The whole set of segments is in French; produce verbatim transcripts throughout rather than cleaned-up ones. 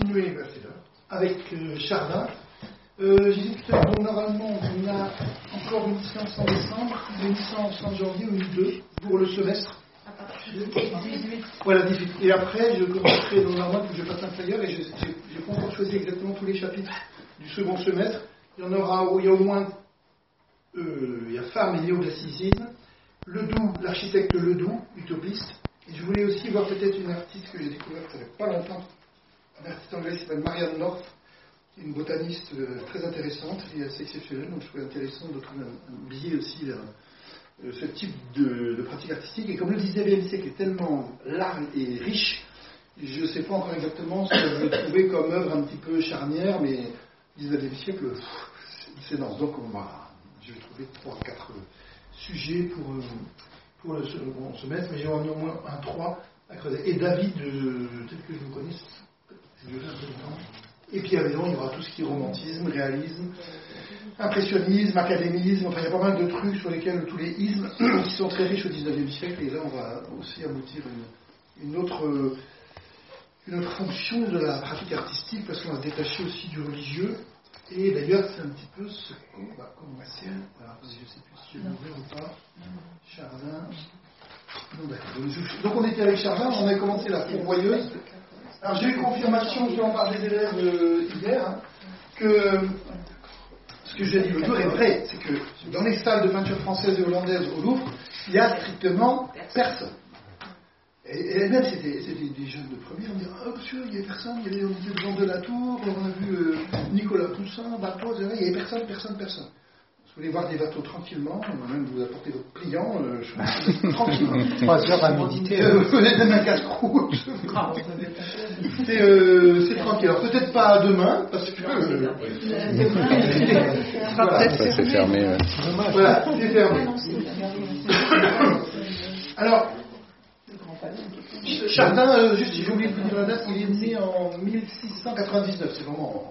continuer bah, c'est là, avec euh, Chardin. Euh, J'ai dit tout à l'heure, donc normalement, on a encore une séance en décembre, une séance en janvier, ou une deux, pour le semestre. Voilà, dix-huit. Et après, je commencerai dans normalement, que je passe un flyer, et je n'ai pas encore choisi exactement tous les chapitres du second semestre. Il y en aura, il y a au moins, euh, il y a Femme et néoclassicisme, Ledoux, l'architecte Ledoux, utopiste. Et je voulais aussi voir peut-être une artiste que j'ai découverte il n'y a pas longtemps, une artiste anglaise qui s'appelle Marianne North, qui est une botaniste euh, très intéressante et assez exceptionnelle, donc je trouvais intéressant de trouver un, un billet aussi vers euh, ce type de, de pratique artistique. Et comme le dix-neuvième siècle est tellement large et riche, je ne sais pas encore exactement ce que je vais trouver comme œuvre un petit peu charnière, mais le dix-neuvième siècle, pff, c'est dense. Donc on va, je vais trouver trois, quatre sujets pour, euh, pour le second semestre, mais j'ai au moins un trois à creuser. Et David, euh, tel que je le connais, je vais un peu de temps. Et puis évidemment, il y aura tout ce qui est romantisme, réalisme, impressionnisme, académisme, enfin il y a pas mal de trucs sur lesquels tous les ismes qui sont très riches au dix-neuvième siècle, et là on va aussi aboutir à une, une, autre, une autre fonction de la pratique artistique, parce qu'on va se détacher aussi du religieux, et d'ailleurs c'est un petit peu ce qu'on va commencer, alors je ne sais plus si je vais l'ouvrir ou pas, Chardin, non d'accord, donc on était avec Chardin, on a commencé la pourvoyeuse. Alors j'ai eu confirmation, je vais en parler des élèves euh, hier, hein, que ce que j'ai dit l'autre jour est vrai, c'est que dans les salles de peinture française et hollandaise au Louvre, il n'y a strictement personne. Et, et même c'était, c'était des jeunes de première, on me dit ah monsieur, il n'y avait personne, il y avait, on était devant de la tour, on a vu euh, Nicolas Poussin, bateau, il n'y avait personne, personne, personne. Si vous voulez voir des bateaux tranquillement, même vous apportez votre client, euh, je pense, tranquillement. Trois heures à méditer. Euh, vous avez même un casse-croûte. C'est, euh, c'est tranquille. Alors peut-être pas demain, parce que. Euh, voilà. Ça c'est fermé. Ouais. Voilà, c'est fermé. Alors, Chardin, euh, juste si j'ai oublié de vous dire la date, il est né en mille six cent quatre-vingt-dix-neuf, c'est vraiment.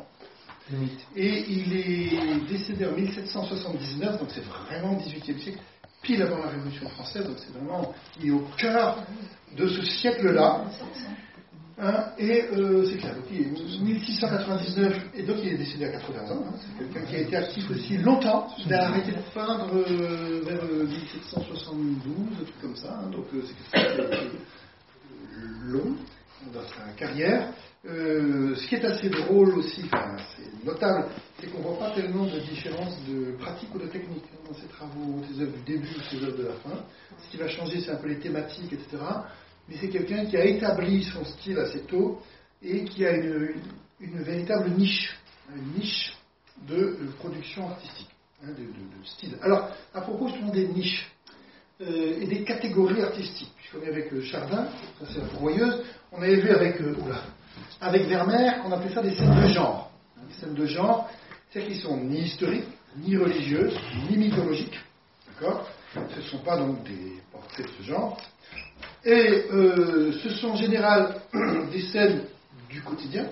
Et il est décédé en mille sept cent soixante-dix-neuf, donc c'est vraiment le dix-huitième siècle, pile avant la Révolution française, donc c'est vraiment, il est au cœur de ce siècle-là. Hein, et euh, c'est clair, donc il est mille six cent quatre-vingt-dix-neuf, et donc il est décédé à quatre-vingts ans. Hein, c'est quelqu'un qui a été actif aussi longtemps. Il a arrêté de peindre euh, vers euh, mille sept cent soixante-douze, un truc comme ça. Hein, donc euh, c'est quelque chose de long dans sa carrière. Euh, ce qui est assez drôle aussi, enfin, c'est notable, c'est qu'on ne voit pas tellement de différence de pratique ou de technique hein, dans ses travaux, ses œuvres du début ou ses œuvres de la fin. Ce qui va changer, c'est un peu les thématiques, et cetera. Mais c'est quelqu'un qui a établi son style assez tôt et qui a une, une, une véritable niche, une niche de, de production artistique, hein, de, de, de style. Alors, à propos justement des niches euh, et des catégories artistiques, puisqu'on est avec euh, Chardin, ça c'est la pourvoyeuse, on avait vu avec, euh, oula, avec Vermeer qu'on appelait ça des scènes de genre. Hein, des scènes de genre, c'est-à-dire qu'ils sont ni historiques, ni religieuses, ni mythologiques, d'accord ? Ce ne sont pas donc des portraits de ce genre. Et euh, ce sont en général des scènes du quotidien,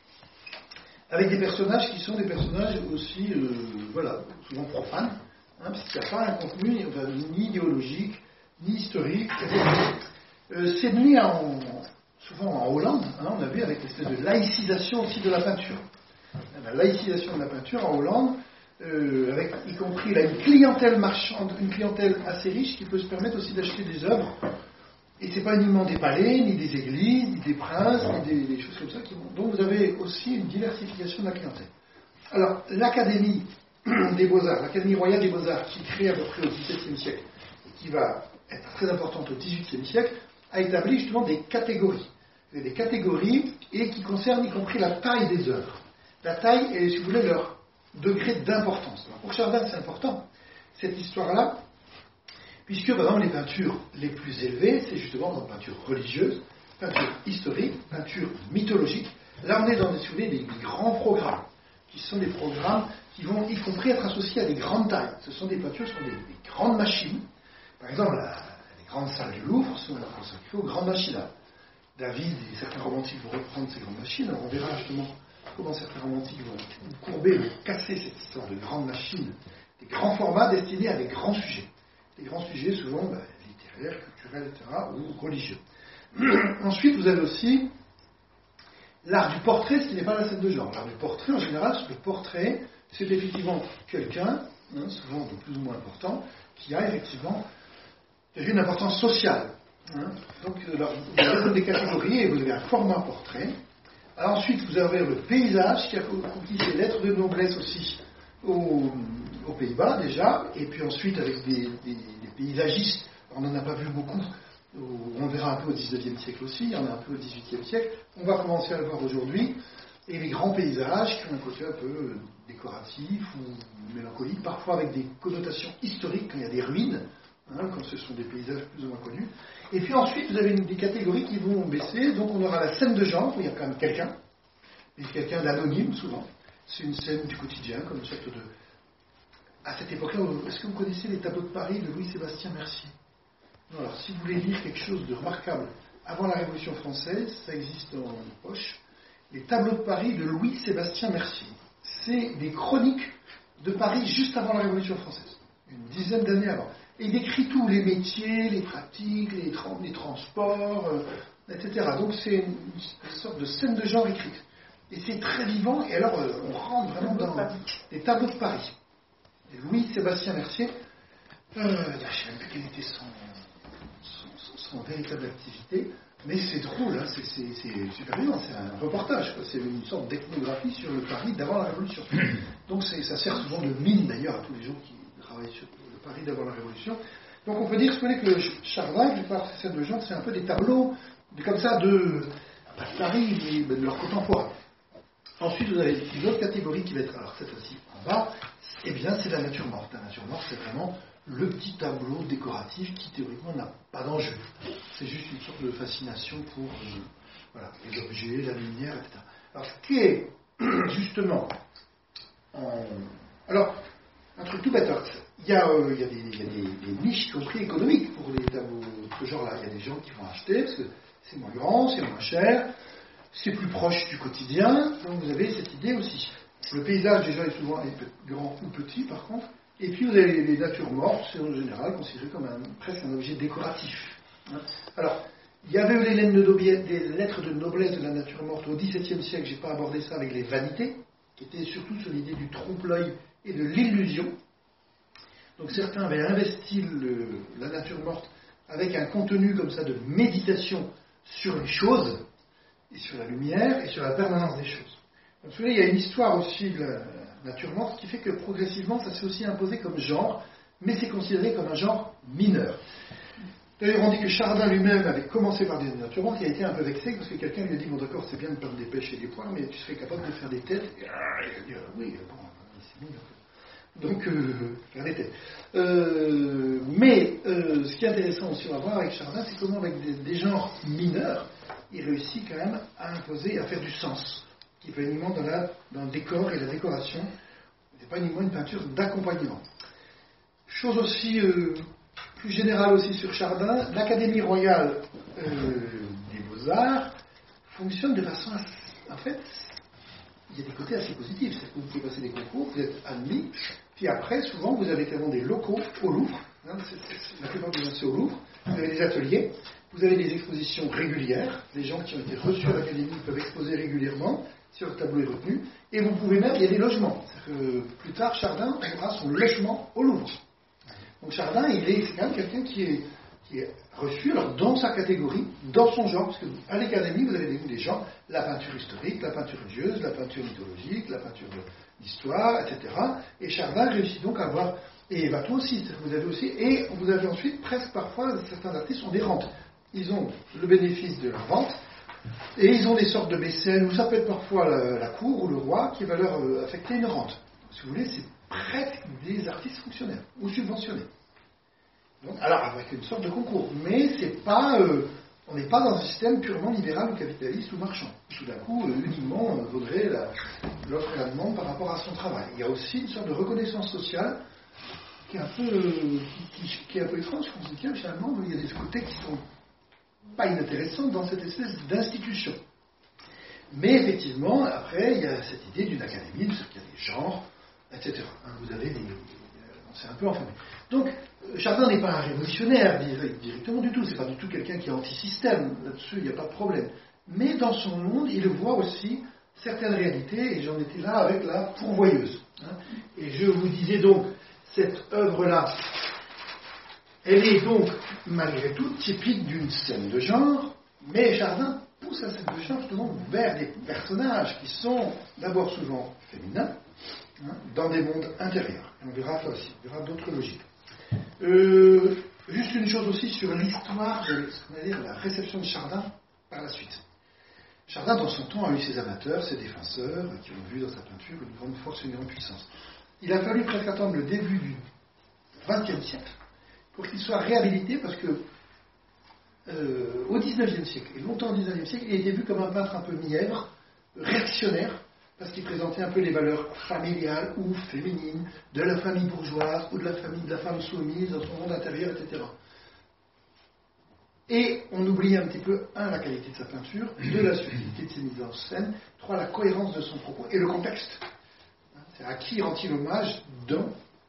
avec des personnages qui sont des personnages aussi, euh, voilà, souvent profanes, hein, parce qu'il n'y a pas un contenu enfin, ni idéologique, ni historique. Euh, c'est né en, souvent en Hollande, hein, on a vu avec l'espèce de laïcisation aussi de la peinture. La laïcisation de la peinture en Hollande, euh, avec y compris là, une clientèle marchande, une clientèle assez riche qui peut se permettre aussi d'acheter des œuvres. Et ce n'est pas uniquement des palais, ni des églises, ni des princes, ni des, des choses comme ça. Qui vont... Donc vous avez aussi une diversification de la clientèle. Alors, l'Académie des Beaux-Arts, l'Académie royale des Beaux-Arts, qui crée à peu près au dix-septième siècle, et qui va être très importante au dix-huitième siècle, a établi justement des catégories. Des catégories, et qui concernent y compris la taille des œuvres. La taille et, si vous voulez, leur degré d'importance. Alors, pour Chardin, c'est important, cette histoire-là, puisque, par exemple, les peintures les plus élevées, c'est justement dans la peinture religieuse, peinture historique, peinture mythologique. Là, on est dans, si vous voulez, des, des grands programmes, qui sont des programmes qui vont, y compris, être associés à des grandes tailles. Ce sont des peintures, ce sont des, des grandes machines. Par exemple, la, les grandes salles du Louvre sont consacrées aux grandes machines. David et certains romantiques vont reprendre ces grandes machines. Alors, on verra justement comment certains romantiques vont courber, vont casser cette histoire de grandes machines, des grands formats destinés à des grands sujets. Des grands sujets souvent bah, littéraires, culturels, et cetera, ou religieux. Ensuite, vous avez aussi l'art du portrait, ce qui n'est pas la scène de genre. L'art du portrait, en général, le portrait, c'est effectivement quelqu'un, hein, souvent de plus ou moins important, qui a effectivement une importance sociale. Hein. Donc, alors, vous avez des catégories et vous avez un format portrait. Alors, ensuite, vous avez le paysage qui a accompli ses lettres de noblesse aussi aux, aux Pays-Bas déjà, et puis ensuite avec des, des, des paysagistes. On n'en a pas vu beaucoup. On le verra un peu au dix-neuvième siècle aussi, il y en a un peu au dix-huitième siècle. On va commencer à le voir aujourd'hui. Et les grands paysages qui ont un côté un peu décoratif ou mélancolique, parfois avec des connotations historiques quand il y a des ruines, hein, quand ce sont des paysages plus ou moins connus. Et puis ensuite, vous avez une, des catégories qui vont baisser. Donc on aura la scène de genre, où il y a quand même quelqu'un, mais quelqu'un d'anonyme souvent. C'est une scène du quotidien, comme une sorte de... À cette époque-là, est-ce que vous connaissez les tableaux de Paris de Louis-Sébastien Mercier ? Non, alors, si vous voulez lire quelque chose de remarquable avant la Révolution française, ça existe en poche. Les tableaux de Paris de Louis-Sébastien Mercier. C'est des chroniques de Paris juste avant la Révolution française, une dizaine d'années avant. Et il décrit tous les métiers, les pratiques, les, tra- les transports, euh, et cetera. Donc c'est une, une sorte de scène de genre écrite. Et c'est très vivant, et alors euh, on rentre vraiment dans les tableaux de Paris. Et Louis-Sébastien Mercier, euh, je ne sais même plus quelle était son... Son, son véritable activité, mais c'est drôle, hein, c'est, c'est, c'est super vivant, c'est un reportage, quoi. C'est une sorte d'ethnographie sur le Paris d'avant la Révolution. Donc c'est, ça sert souvent de mine d'ailleurs à tous les gens qui travaillent sur le Paris d'avant la Révolution. Donc on peut dire que Chardin, qui part ces scènes de genre, c'est un peu des tableaux de, comme ça de, pas de Paris, mais de leur contemporain. Ensuite vous avez une autre catégorie qui va être, alors cette fois-ci en bas, eh bien c'est la nature morte. La nature morte c'est vraiment le petit tableau décoratif qui théoriquement n'a pas d'enjeu. C'est juste une sorte de fascination pour euh, voilà, les objets, la lumière, et cetera. Alors ce qui est justement en... Alors, un truc tout bête, il y a, euh, il y a, des, il y a des, des niches, y compris économiques, pour les tableaux de ce genre-là. Il y a des gens qui vont acheter, parce que c'est moins grand, c'est moins cher, c'est plus proche du quotidien, donc vous avez cette idée aussi. Le paysage déjà est souvent grand ou petit par contre. Et puis vous avez les natures mortes, c'est en général considéré comme un, presque un objet décoratif. Alors, il y avait eu les lettres de noblesse de la nature morte au dix-septième siècle, je n'ai pas abordé ça avec les vanités, qui étaient surtout sur l'idée du trompe-l'œil et de l'illusion. Donc certains avaient investi le, la nature morte avec un contenu comme ça de méditation sur les choses, et sur la lumière, et sur la permanence des choses. Donc vous voyez, il y a une histoire aussi de la nature morte qui fait que progressivement ça s'est aussi imposé comme genre, mais c'est considéré comme un genre mineur. D'ailleurs on dit que Chardin lui-même avait commencé par des natures mortes, il a été un peu vexé parce que quelqu'un lui a dit bon d'accord c'est bien de prendre des pêches et des poires, mais tu serais capable de faire des têtes. Et, ah, il a dit ah, oui bon c'est mineur. Donc euh, faire des têtes. Euh, mais euh, ce qui est intéressant aussi à voir avec Chardin, c'est comment avec des, des genres mineurs, il réussit quand même à imposer, à faire du sens. Qui peut uniquement dans, la, dans le décor et la décoration. C'est pas uniquement une peinture d'accompagnement. Chose aussi euh, plus générale aussi sur Chardin, l'Académie royale euh, des Beaux-Arts fonctionne de façon assez, en fait, il y a des côtés assez positifs. C'est-à-dire que vous pouvez passer des concours, vous êtes admis, puis après, souvent, vous avez clairement des locaux au Louvre. Hein, c'est, c'est, la plupart du temps, c'est au Louvre. Vous avez des ateliers, vous avez des expositions régulières. Les gens qui ont été reçus à l'Académie peuvent exposer régulièrement. Si votre tableau est retenu, et vous pouvez même, il y a des logements. C'est-à-dire que plus tard, Chardin aura son logement au Louvre. Donc Chardin, il est, c'est quand même quelqu'un qui est, qui est reçu alors, dans sa catégorie, dans son genre, parce qu'à l'Académie, vous avez des, des genres, la peinture historique, la peinture religieuse, la peinture mythologique, la peinture d'histoire, et cetera. Et Chardin réussit donc à avoir, et Watteau aussi, c'est-à-dire que vous avez aussi, et vous avez ensuite, presque parfois, certains artistes ont des rentes. Ils ont le bénéfice de leur vente, et ils ont des sortes de mécènes, ou ça peut être parfois la, la cour ou le roi qui va leur euh, affecter une rente. Si vous voulez, c'est presque des artistes fonctionnaires ou subventionnés. Donc, alors avec une sorte de concours, mais c'est pas, euh, on n'est pas dans un système purement libéral ou capitaliste ou marchand. Tout d'un coup, euh, uniquement, euh, vaudrait la, l'offre et la demande par rapport à son travail. Il y a aussi une sorte de reconnaissance sociale qui est un peu, euh, qui, qui, qui est un peu étrange, qu'on se dit tiens, finalement, il y a des côtés qui sont pas inintéressant dans cette espèce d'institution. Mais effectivement, après, il y a cette idée d'une académie, parce qu'il y a des genres, et cetera. Hein, vous avez des... On s'est un peu enfermé. Donc, Chardin n'est pas un révolutionnaire directement du tout. C'est pas du tout quelqu'un qui est anti-système. Là-dessus, il n'y a pas de problème. mais dans son monde, il voit aussi certaines réalités, et j'en étais là avec la pourvoyeuse. Hein. Et je vous disais donc, cette œuvre-là, elle est donc, malgré tout, typique d'une scène de genre, mais Chardin pousse la scène de genre justement vers des personnages qui sont d'abord souvent féminins, hein, dans des mondes intérieurs. Et on verra ça aussi, on verra d'autres logiques. Euh, juste une chose aussi sur l'histoire de ce qu'on va dire, la réception de Chardin par la suite. Chardin, dans son temps, a eu ses amateurs, ses défenseurs, qui ont vu dans sa peinture une grande force et une grande puissance. Il a fallu presque attendre le début du vingtième siècle pour qu'il soit réhabilité, parce que euh, au dix-neuvième siècle, et longtemps au dix-neuvième siècle, il était vu comme un peintre un peu mièvre, réactionnaire, parce qu'il présentait un peu les valeurs familiales ou féminines de la famille bourgeoise ou de la famille de la femme soumise dans son monde intérieur, et cetera. Et on oublie un petit peu, un, la qualité de sa peinture, deux, la subtilité de ses mises en scène, trois, la cohérence de son propos et le contexte. C'est à qui rend-il hommage dans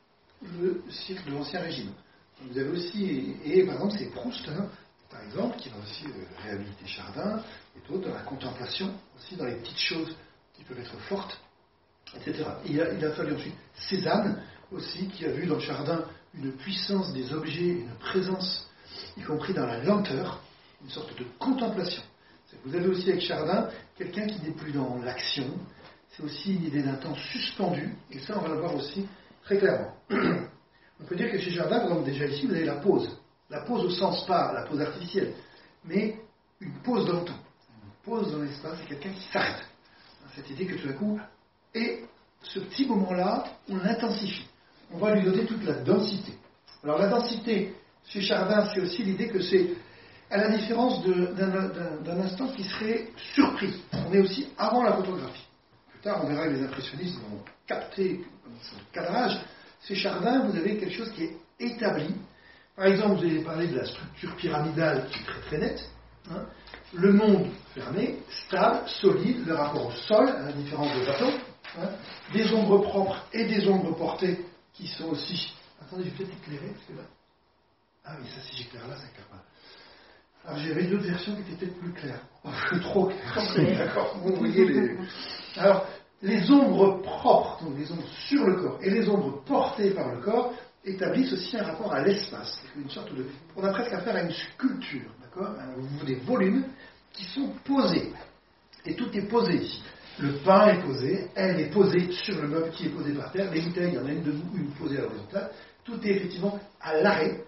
le cirque de l'Ancien Régime. Vous avez aussi, et, et par exemple, c'est Proust, hein, par exemple, qui va aussi euh, réhabiliter Chardin, et d'autres dans la contemplation, aussi dans les petites choses qui peuvent être fortes, et cetera. Et il, a, il a fallu ensuite Cézanne, aussi, qui a vu dans Chardin une puissance des objets, une présence, y compris dans la lenteur, une sorte de contemplation. Vous avez aussi avec Chardin quelqu'un qui n'est plus dans l'action, c'est aussi une idée d'un temps suspendu, et ça on va le voir aussi très clairement. On peut dire que chez Chardin, par exemple, déjà ici, vous avez la pause. La pause au sens pas la pause artificielle, mais une pause dans le temps. Une pause dans l'espace, c'est quelqu'un qui s'arrête. Cette idée que tout d'un coup, et ce petit moment-là, on l'intensifie. On va lui donner toute la densité. Alors la densité, chez Chardin, c'est aussi l'idée que c'est, à la différence de, d'un, d'un, d'un instant qui serait surpris. On est aussi avant la photographie. Plus tard, on verra que les impressionnistes vont capter ce cadrage. Chez Chardin, vous avez quelque chose qui est établi. Par exemple, vous avez parlé de la structure pyramidale qui est très très nette. Hein. Le monde fermé, stable, solide, le rapport au sol, à la différence de Platon. Hein. Des ombres propres et des ombres portées qui sont aussi... Attendez, je vais peut-être éclairer, parce que là... Ah oui, ça, si j'éclaire là, ça éclaire pas. Alors, j'avais une autre version qui était peut-être plus claire. Trop claire. D'accord, vous voyez les... Alors, les ombres propres, donc les ombres sur le corps, et les ombres portées par le corps, établissent aussi un rapport à l'espace. Une sorte de... On a presque affaire à une sculpture, d'accord, des volumes qui sont posés. Et tout est posé ici. Le pain est posé, elle est posée sur le meuble qui est posé par terre, les bouteilles, il y en a une debout, une posée à l'horizontale. Tout est effectivement à l'arrêt.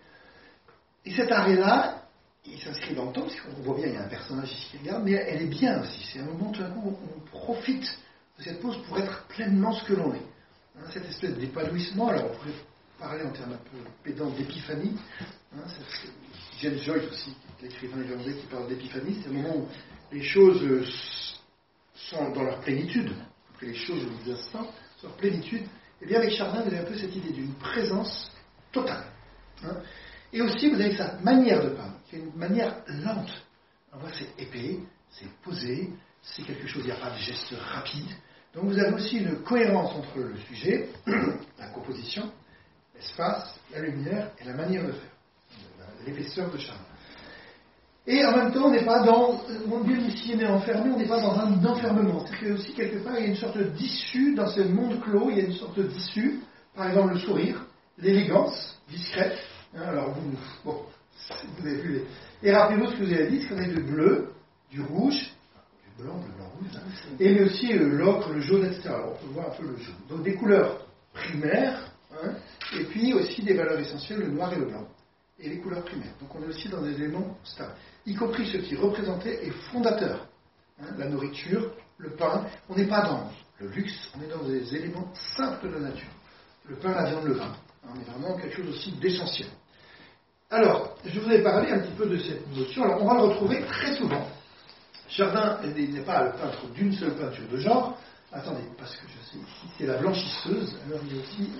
Et cet arrêt-là, il s'inscrit dans le temps, parce qu'on voit bien, il y a un personnage ici qui regarde, mais elle est bien aussi. C'est un moment tout d'un coup où on profite de cette pause pour être pleinement ce que l'on est. Hein, cette espèce d'épanouissement, alors on pourrait parler en termes un peu pédants d'épiphanie. Hein, c'est James Joyce aussi, l'écrivain irlandais qui parle d'épiphanie, c'est le moment où les choses sont dans leur plénitude, après les choses des instants, sont leur plénitude. Et bien avec Chardin, vous avez un peu cette idée d'une présence totale. Hein. Et aussi, vous avez sa manière de peindre, qui est une manière lente. On voit, c'est épais, c'est posé, c'est quelque chose, il n'y a pas de geste rapide. Donc vous avez aussi une cohérence entre le sujet, la composition, l'espace, la lumière et la manière de faire, l'épaisseur de Chardin. Et en même temps, on n'est pas dans, mon Dieu, ici on est enfermé, on n'est pas dans un enfermement. C'est-à-dire qu'il y a aussi quelque part, il y a une sorte d'issue dans ce monde clos, il y a une sorte d'issue, par exemple le sourire, l'élégance, discrète. Hein, alors vous, bon, vous avez vu les... Et rappelez-vous ce que vous avez dit, c'est qu'on a du bleu, du rouge, du blanc, du blanc rouge, hein, et mais aussi euh, l'ocre, le jaune, et cetera. Alors on peut voir un peu le jaune. Donc des couleurs primaires, hein, et puis aussi des valeurs essentielles, le noir et le blanc, et les couleurs primaires. Donc on est aussi dans des éléments stables, y compris ce qui est représenté et fondateur. Hein, la nourriture, le pain, on n'est pas dans le luxe, on est dans des éléments simples de la nature. Le pain, la viande, le vin. On est vraiment quelque chose aussi d'essentiel. Alors, je vous ai parlé un petit peu de cette notion. Alors, on va le retrouver très souvent. Chardin n'est pas le peintre d'une seule peinture de genre. Attendez, parce que je sais, ici c'est la blanchisseuse. Alors, il y a aussi...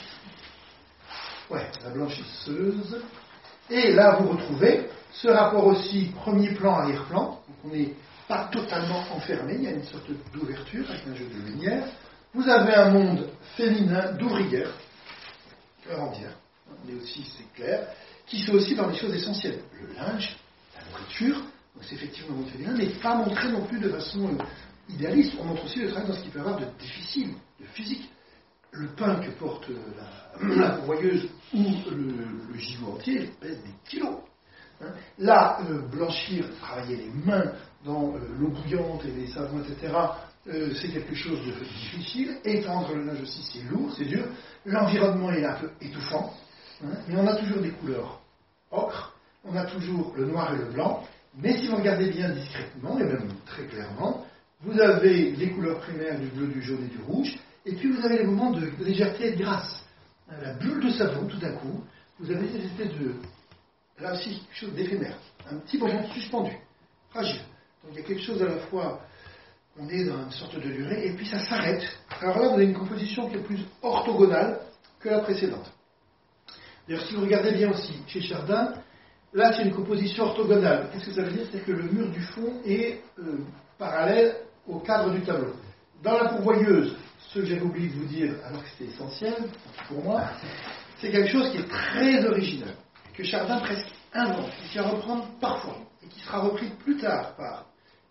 Ouais, la blanchisseuse. Et là, vous retrouvez ce rapport aussi premier plan, arrière-plan. Donc, on n'est pas totalement enfermé. Il y a une sorte d'ouverture avec un jeu de lumière. Vous avez un monde féminin d'ouvrières, cœur entière, mais aussi, c'est clair, qui sont aussi dans les choses essentielles. Le linge, la nourriture, Donc c'est effectivement montré féminin, mais pas montré non plus de façon euh, idéaliste. On montre aussi le travail dans ce qu'il peut y avoir de difficile, de physique. Le pain que porte la, la pourvoyeuse ou le, le gigot entier pèse des kilos. Hein. Là, euh, blanchir, travailler les mains dans euh, l'eau bouillante et les savons, et cetera, euh, c'est quelque chose de difficile. Étendre le linge aussi, c'est lourd, c'est dur. L'environnement est un peu étouffant. Hein. Mais on a toujours des couleurs ocre, on a toujours le noir et le blanc. Mais si vous regardez bien discrètement, et même très clairement, vous avez les couleurs primaires du bleu, du jaune et du rouge. Et puis vous avez les moments de légèreté et de grâce. La bulle de savon, tout d'un coup, vous avez cette espèce de... Là aussi, quelque chose d'éphémère. Un petit bonbon suspendu, fragile. Donc il y a quelque chose à la fois, on est dans une sorte de durée, et puis ça s'arrête. Alors là, vous avez une composition qui est plus orthogonale que la précédente. D'ailleurs, si vous regardez bien aussi, chez Chardin, là c'est une composition orthogonale. Qu'est-ce que ça veut dire? C'est que le mur du fond est euh, parallèle au cadre du tableau. Dans la pourvoyeuse, ce que j'avais oublié de vous dire, alors que c'était essentiel pour moi, c'est quelque chose qui est très original, que Chardin presque invente, qui va reprendre parfois, et qui sera repris plus tard par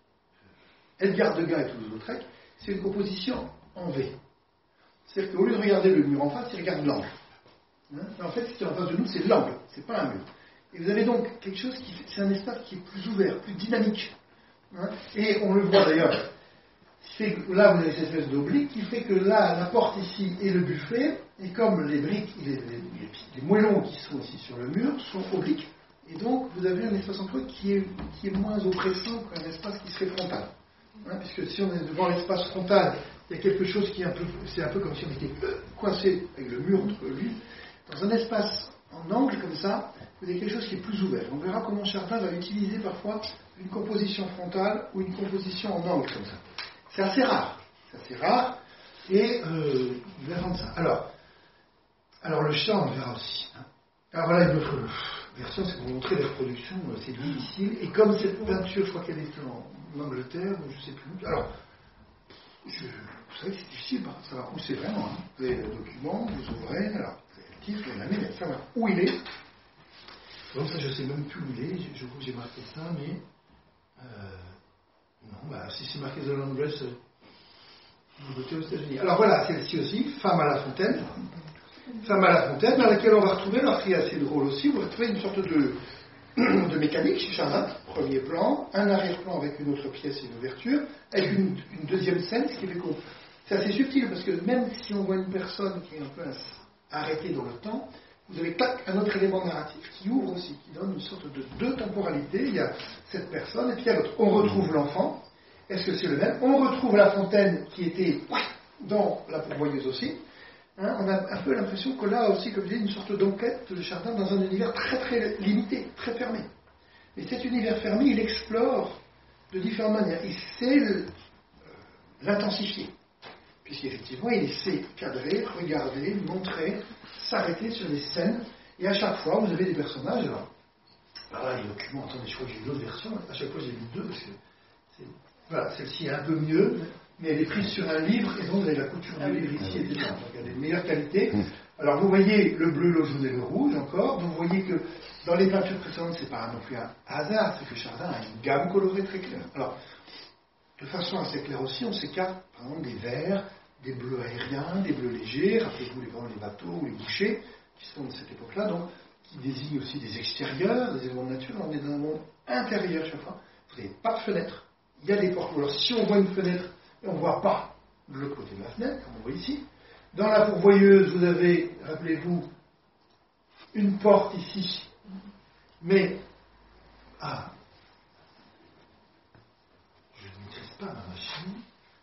Edgar Degas et Toulouse-Lautrec. C'est une composition en V. C'est-à-dire qu'au lieu de regarder le mur en face, il regarde l'angle. Hein? En fait, ce qui est en face de nous, c'est l'angle, c'est pas un mur. Et vous avez donc quelque chose qui fait, c'est un espace qui est plus ouvert, plus dynamique. Hein? Et on le voit d'ailleurs. Fait que là, vous avez cette espèce d'oblique qui fait que là, la porte ici est le buffet, et comme les briques, les, les, les, les moellons qui sont ici sur le mur sont obliques, et donc vous avez un espace entre eux qui est, qui est moins oppressant qu'un espace qui serait frontal. Hein, puisque si on est devant l'espace frontal, il y a quelque chose qui est un peu, c'est un peu comme si on était coincé avec le mur entre lui. Dans un espace en angle comme ça, vous avez quelque chose qui est plus ouvert. On verra comment Chardin va utiliser parfois une composition frontale ou une composition en angle comme ça. C'est assez rare, c'est assez rare, et euh, il va rendre ça. Alors, alors le chant, on verra aussi. Hein. Alors voilà une autre version, c'est pour montrer la reproduction, c'est difficile, et comme cette peinture, je crois qu'elle est en Angleterre, ou je ne sais plus, alors, je, vous savez que c'est difficile par savoir où c'est vraiment. Hein. Vous avez le document, vous ouvrez, alors, vous avez le titre, l'année, mais savoir où il est. Donc ça, je ne sais même plus où il est, je crois que j'ai marqué ça, mais... Euh, Non, bah, si c'est marqué The Landless, vous votez aux États-Unis. Alors voilà, celle-ci aussi, Femme à la fontaine. Femme à la fontaine, dans laquelle on va retrouver, alors qui est assez drôle aussi, on va retrouver une sorte de, de mécanique chez Chardin. Premier plan, un arrière-plan avec une autre pièce et une ouverture, avec une, une deuxième scène, ce qui fait qu'on. C'est assez subtil, parce que même si on voit une personne qui est un peu arrêtée dans le temps, vous avez tac, un autre élément narratif qui ouvre aussi, qui donne une sorte de deux temporalités. Il y a cette personne et puis il y a l'autre. On retrouve l'enfant. Est-ce que c'est le même? On retrouve la fontaine qui était dans la pourvoyeuse aussi. Hein, on a un peu l'impression que là aussi, comme je disais, une sorte d'enquête de Chardin dans un univers très très limité, très fermé. Et cet univers fermé, il explore de différentes manières. Il sait le, l'intensifier. Puisqu'effectivement, il sait cadrer, regarder, montrer, s'arrêter sur des scènes, et à chaque fois, vous avez des personnages. Alors, alors là, les documents, attendez, je crois que j'ai une autre version, à chaque fois j'ai vu deux, parce que c'est, voilà, celle-ci est un peu mieux, mais elle est prise sur un livre, et donc vous avez la couture du livre ici, et cetera. Donc elle a des meilleures qualités. Alors vous voyez le bleu, le jaune et le rouge encore, donc vous voyez que dans les peintures précédentes, c'est pas non plus un hasard, c'est que Chardin a une gamme colorée très claire. Alors, de façon assez claire aussi, on s'écarte, par exemple, des verts, des bleus aériens, des bleus légers, rappelez-vous les, les bateaux ou les bouchers, qui sont de cette époque-là, donc, qui désignent aussi des extérieurs, des éléments de nature. On est dans un monde intérieur chaque fois. Vous n'avez pas de fenêtre, il y a des portes. Alors si on voit une fenêtre, on ne voit pas de l'autre côté de la fenêtre, comme on voit ici. Dans la pourvoyeuse, vous avez, rappelez-vous, une porte ici, mais... Ah, je ne maîtrise pas ma machine.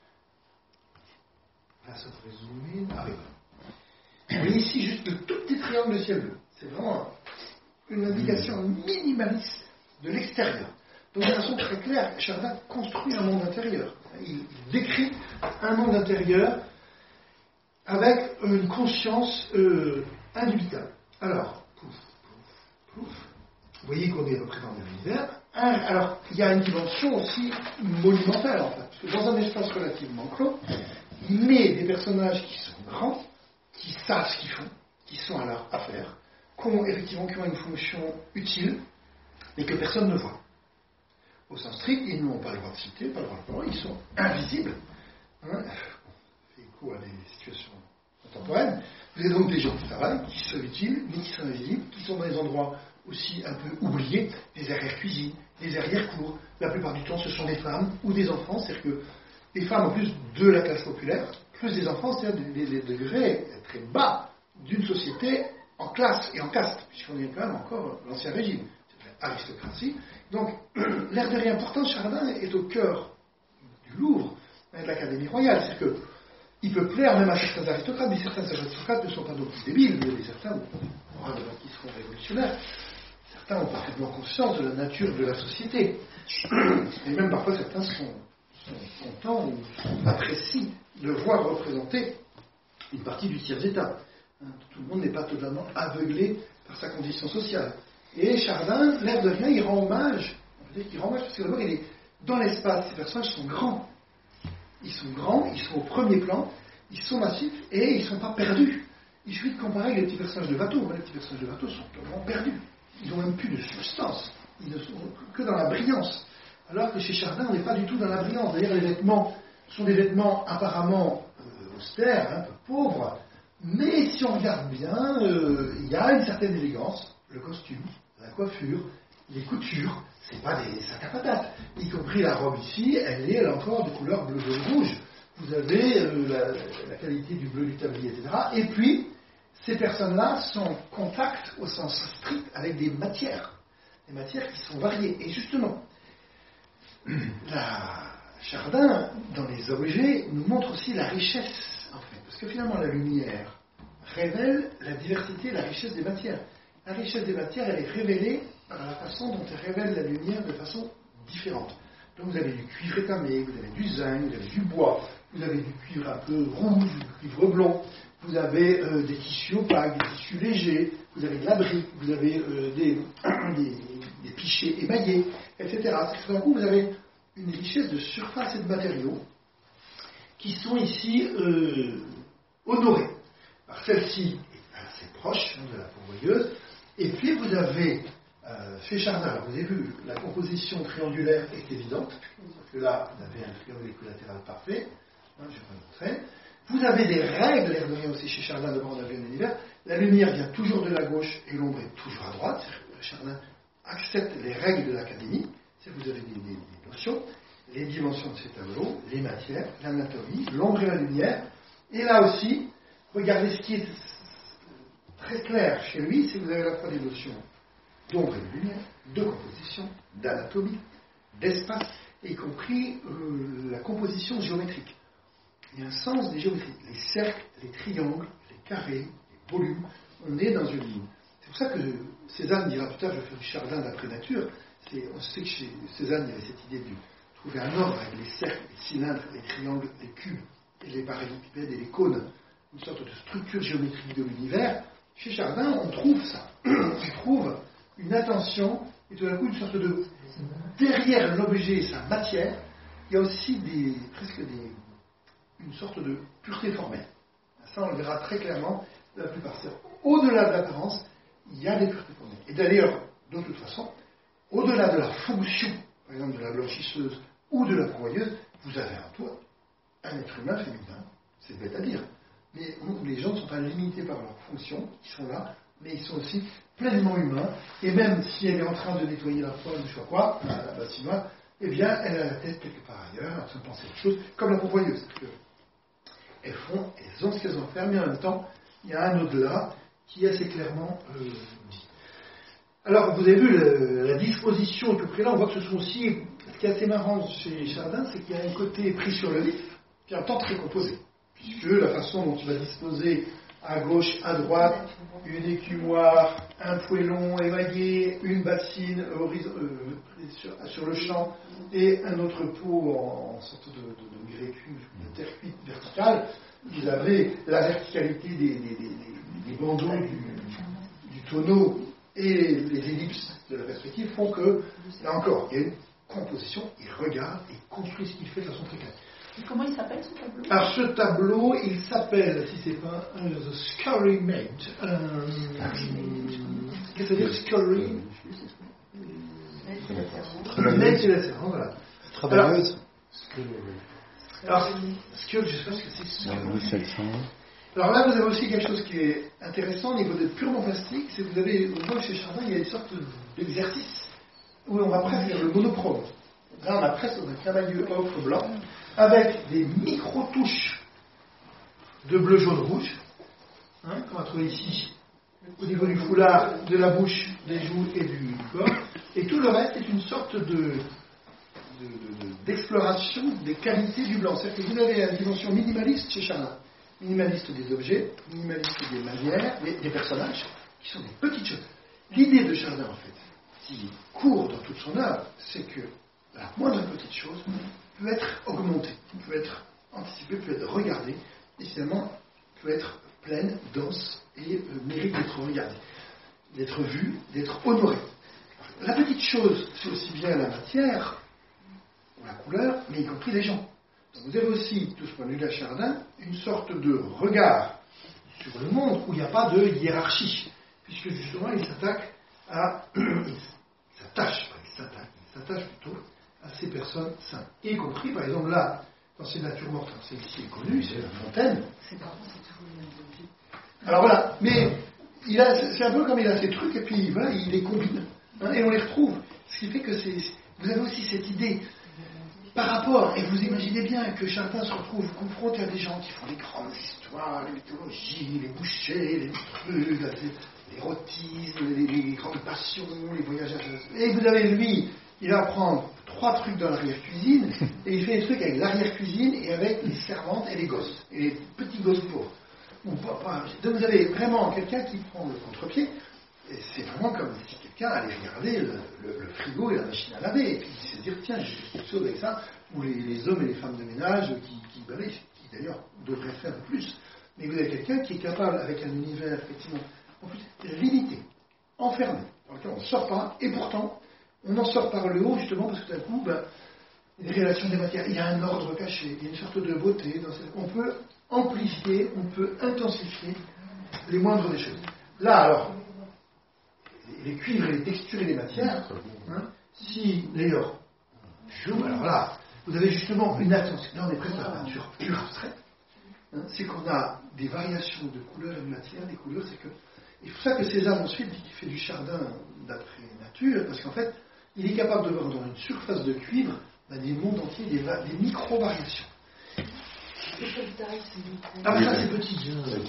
Là, ça devrait zoomer. Ah oui. Vous voyez ici juste le tout petit triangle de ciel bleu. C'est vraiment une indication minimaliste de l'extérieur. Donc de façon très claire, Chardin construit un monde intérieur. Il décrit un monde intérieur avec une conscience euh, indubitable. Alors, pouf, pouf, pouf. Vous voyez qu'on est représenté dans l'univers. Alors, il y a une dimension aussi monumentale, en fait. Parce que dans un espace relativement clos, il met des personnages qui sont grands, qui savent ce qu'ils font, qui sont à leur affaire, qui ont effectivement qui ont une fonction utile, mais que personne ne voit. au sens strict, ils n'ont pas le droit de citer, pas le droit de parole, ils sont invisibles. Hein, on fait écho à des situations contemporaines. Vous avez donc des gens qui travaillent, qui sont utiles, mais qui sont invisibles, qui sont dans des endroits aussi un peu oubliés, des arrière-cuisines, des arrière-cours. La plupart du temps, ce sont des femmes ou des enfants, c'est-à-dire que les femmes, en plus de la classe populaire, plus des enfants, c'est-à-dire des, des, des degrés très bas d'une société en classe et en caste, puisqu'on est quand même encore l'ancien régime, c'est l'aristocratie. Donc, l'air de rien, pourtant, Chardin est au cœur du Louvre, de l'Académie royale, c'est-à-dire qu'il peut plaire même à certains aristocrates, mais certains aristocrates ne sont pas non plus débiles, mais certains qui seront révolutionnaires, certains ont parfaitement conscience de la nature de la société, et même parfois certains sont, sont contents ou apprécient de voir représenter une partie du tiers-état. Tout le monde n'est pas totalement aveuglé par sa condition sociale. Et Chardin, l'air de rien, il rend hommage. On peut dire qu'il rend hommage parce que d'abord, il est dans l'espace. Ces personnages sont grands. Ils sont grands, ils sont au premier plan, ils sont massifs et ils ne sont pas perdus. Il suffit de comparer avec les petits personnages de Watteau. Les petits personnages de Watteau sont totalement perdus. Ils n'ont même plus de substance. Ils ne sont que dans la brillance. Alors que chez Chardin, on n'est pas du tout dans la brillance. D'ailleurs, les vêtements sont des vêtements apparemment euh, austères, un peu pauvres. Mais si on regarde bien, euh, il y a une certaine élégance. Le costume, la coiffure, les coutures, c'est pas des sacs à patates. Y compris la robe ici, elle est elle encore de couleur bleu, jaune, rouge. Vous avez euh, la, la qualité du bleu du tablier, et cetera. Et puis, ces personnes-là sont en contact au sens strict avec des matières. Des matières qui sont variées. Et justement, la Chardin, dans les objets, nous montre aussi la richesse, en fait. Parce que finalement, la lumière révèle la diversité, la richesse des matières. La richesse des matières, elle est révélée par la façon dont elle révèle la lumière de façon différente. Donc vous avez du cuivre étamé, vous avez du zinc, vous avez du bois, vous avez du cuivre un peu rouge, du cuivre blond, vous avez euh, des tissus opaques, des tissus légers, vous avez de la brique, vous avez euh, des, des, des pichets émaillés, et cetera. C'est que tout d'un coup, vous avez une richesse de surface et de matériaux qui sont ici euh, honorés. Alors celle-ci est assez proche de la pourvoyeuse. Et puis vous avez, euh, chez Chardin, vous avez vu, la composition triangulaire est évidente, parce que là, vous avez un triangle équilatéral parfait, hein, je vais vous montrer. Vous avez des règles, l'air de rien aussi chez Chardin, d'abord on avait un univers, la lumière vient toujours de la gauche et l'ombre est toujours à droite, Chardin accepte les règles de l'Académie, c'est que vous avez des, des, des notions, les dimensions de ces tableaux, les matières, l'anatomie, l'ombre et la lumière, et là aussi, regardez ce qui est très clair chez lui, c'est que vous avez à la fois des notions d'ombre et de lumière, de composition, d'anatomie, d'espace, y compris euh, la composition géométrique. Il y a un sens des géométries. Les cercles, les triangles, les carrés, les volumes, on est dans une ligne. C'est pour ça que Cézanne dira plus tard, je fais du Chardin d'après nature, c'est, on sait que chez Cézanne, il y avait cette idée de trouver un ordre avec les cercles, les cylindres, les triangles, les cubes, et les parallélépipèdes et les cônes, une sorte de structure géométrique de l'univers. Chez Chardin, on trouve ça. On trouve une attention et tout d'un coup une sorte de... Derrière l'objet et sa matière, il y a aussi des, presque des, une sorte de pureté formelle. Ça, on le verra très clairement de la plupart. Au-delà de l'apparence, il y a des puretés formelles. Et d'ailleurs, de toute façon, au-delà de la fonction, par exemple de la blanchisseuse ou de la pourvoyeuse, vous avez en toi un être humain féminin. C'est bête à dire. Mais les gens ne sont pas limités par leur fonction, ils sont là, mais ils sont aussi pleinement humains, et même si elle est en train de nettoyer la poêle, je sais pas quoi, la bassinoire, eh bien, elle a la tête quelque part ailleurs, en train de penser à autre chose, comme la pourvoyeuse. Elles font, elles ont ce qu'elles ont à faire, mais en même temps, il y a un au-delà qui est assez clairement euh, dit. Alors, vous avez vu le, la disposition, y compris là, on voit que ce sont aussi, ce qui est assez marrant chez Chardin, c'est qu'il y a un côté pris sur le vif, puis un temps très composé. Puisque la façon dont il va disposer à gauche, à droite, une écumoire, un poêlon émaillé, une bassine horizon, euh, sur, sur le champ, et un autre pot en, en sorte de, de, de grès cuit, de terre cuite verticale, vous avez la verticalité des, des, des, des bandeaux du, du tonneau et les ellipses de la perspective font que, là encore, il y a une composition, il regarde et construit ce qu'il fait de façon très claire. Et comment il s'appelle ce tableau? Alors ce tableau, il s'appelle, si c'est pas un The Scullery Maid. Euh, Qu'est-ce que ça veut dire Scullery? L'humaine, c'est la servante, voilà. Travailleuse. Alors, ce que je sais pas ce que c'est. Alors là, vous avez aussi quelque chose qui est intéressant au niveau de purement plastique, c'est que vous avez, on voit chez Chardin, il y a une sorte d'exercice où on va presque faire le monochrome. Là, on a presque un cavalier ocre blanc avec des micro-touches de bleu, jaune, rouge, hein, qu'on va trouver ici, au niveau du foulard, de la bouche, des joues et du corps. Et tout le reste est une sorte de, de, de, d'exploration des qualités du blanc. C'est-à-dire que vous avez une dimension minimaliste chez Chardin. Minimaliste des objets, minimaliste des manières, des, des personnages, qui sont des petites choses. L'idée de Chardin, en fait, qui court dans toute son œuvre, c'est que la moindre petite chose peut être augmentée, peut être anticipée, peut être regardée, et finalement peut être pleine, dense, et euh, mérite d'être regardée, d'être vue, d'être honorée. La petite chose, c'est aussi bien la matière, ou la couleur, mais y compris les gens. Donc vous avez aussi, de ce point de vue-là, Chardin, une sorte de regard sur le monde où il n'y a pas de hiérarchie, puisque justement il s'attaque à... il s'attache, pas il s'attaque, il s'attache plutôt à ces personnes simples. Y compris, par exemple, là, dans ces natures mortes, celle-ci est connue, c'est la fontaine. C'est par contre, c'est toujours le même objet. Alors voilà, mais il a, c'est un peu comme il a ces trucs, et puis voilà, il les combine, hein, et on les retrouve. Ce qui fait que c'est, vous avez aussi cette idée par rapport, et vous imaginez bien que Chardin se retrouve confronté à des gens qui font des grandes histoires, les mythologies, les bouchers, les trucs, l'érotisme, les, les grandes passions, les voyages à... Et vous avez lui, il va prendre trois trucs dans l'arrière-cuisine, et il fait des trucs avec l'arrière-cuisine et avec les servantes et les gosses, et les petits gosses pauvres. Donc vous avez vraiment quelqu'un qui prend le contre-pied, et c'est vraiment comme si quelqu'un allait regarder le, le, le frigo et la machine à laver, et puis se dire, tiens, j'ai quelque chose avec ça, ou les, les hommes et les femmes de ménage qui, qui balayent, qui d'ailleurs devraient faire plus. Mais vous avez quelqu'un qui est capable, avec un univers effectivement en plus limité, enfermé, dans lequel on ne sort pas, et pourtant, on en sort par le haut, justement, parce que d'un coup, ben, les relations des matières, il y a un ordre caché, il y a une sorte de beauté, dans cette... on peut amplifier, on peut intensifier les moindres des choses. Là, alors, les cuivres, les textures et les matières, hein, si, d'ailleurs, alors là, vous avez justement une attention, là on est presque à la peinture pure abstraite, hein, c'est qu'on a des variations de couleurs et de matière, des couleurs, c'est que, et c'est pour ça que César ensuite dit qu'il fait du Chardin d'après nature, parce qu'en fait, il est capable de voir dans une surface de cuivre, ben, des mondes entiers, des, va- des micro-variations. Ah ben ça c'est petit.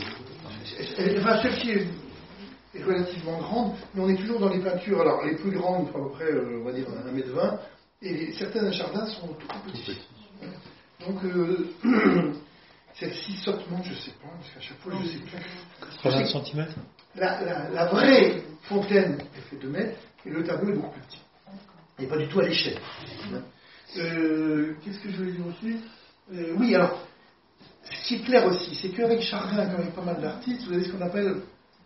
Enfin, celle-ci est, est relativement grande, mais on est toujours dans les peintures, alors les plus grandes, à peu près, euh, on va dire un mètre vingt, et les, certains jardins sont tout petits. Donc, euh, celle-ci sortement, je ne sais pas, parce qu'à chaque fois je ne sais plus. quatre-vingts centimètres La, la, la vraie fontaine, elle fait deux mètres, et le tableau est beaucoup plus petit. Et pas du tout à l'échelle. Euh, qu'est-ce que je voulais dire aussi euh, Oui, alors, ce qui est clair aussi, c'est qu'avec Chardin, comme avec pas mal d'artistes, vous avez ce qu'on appelle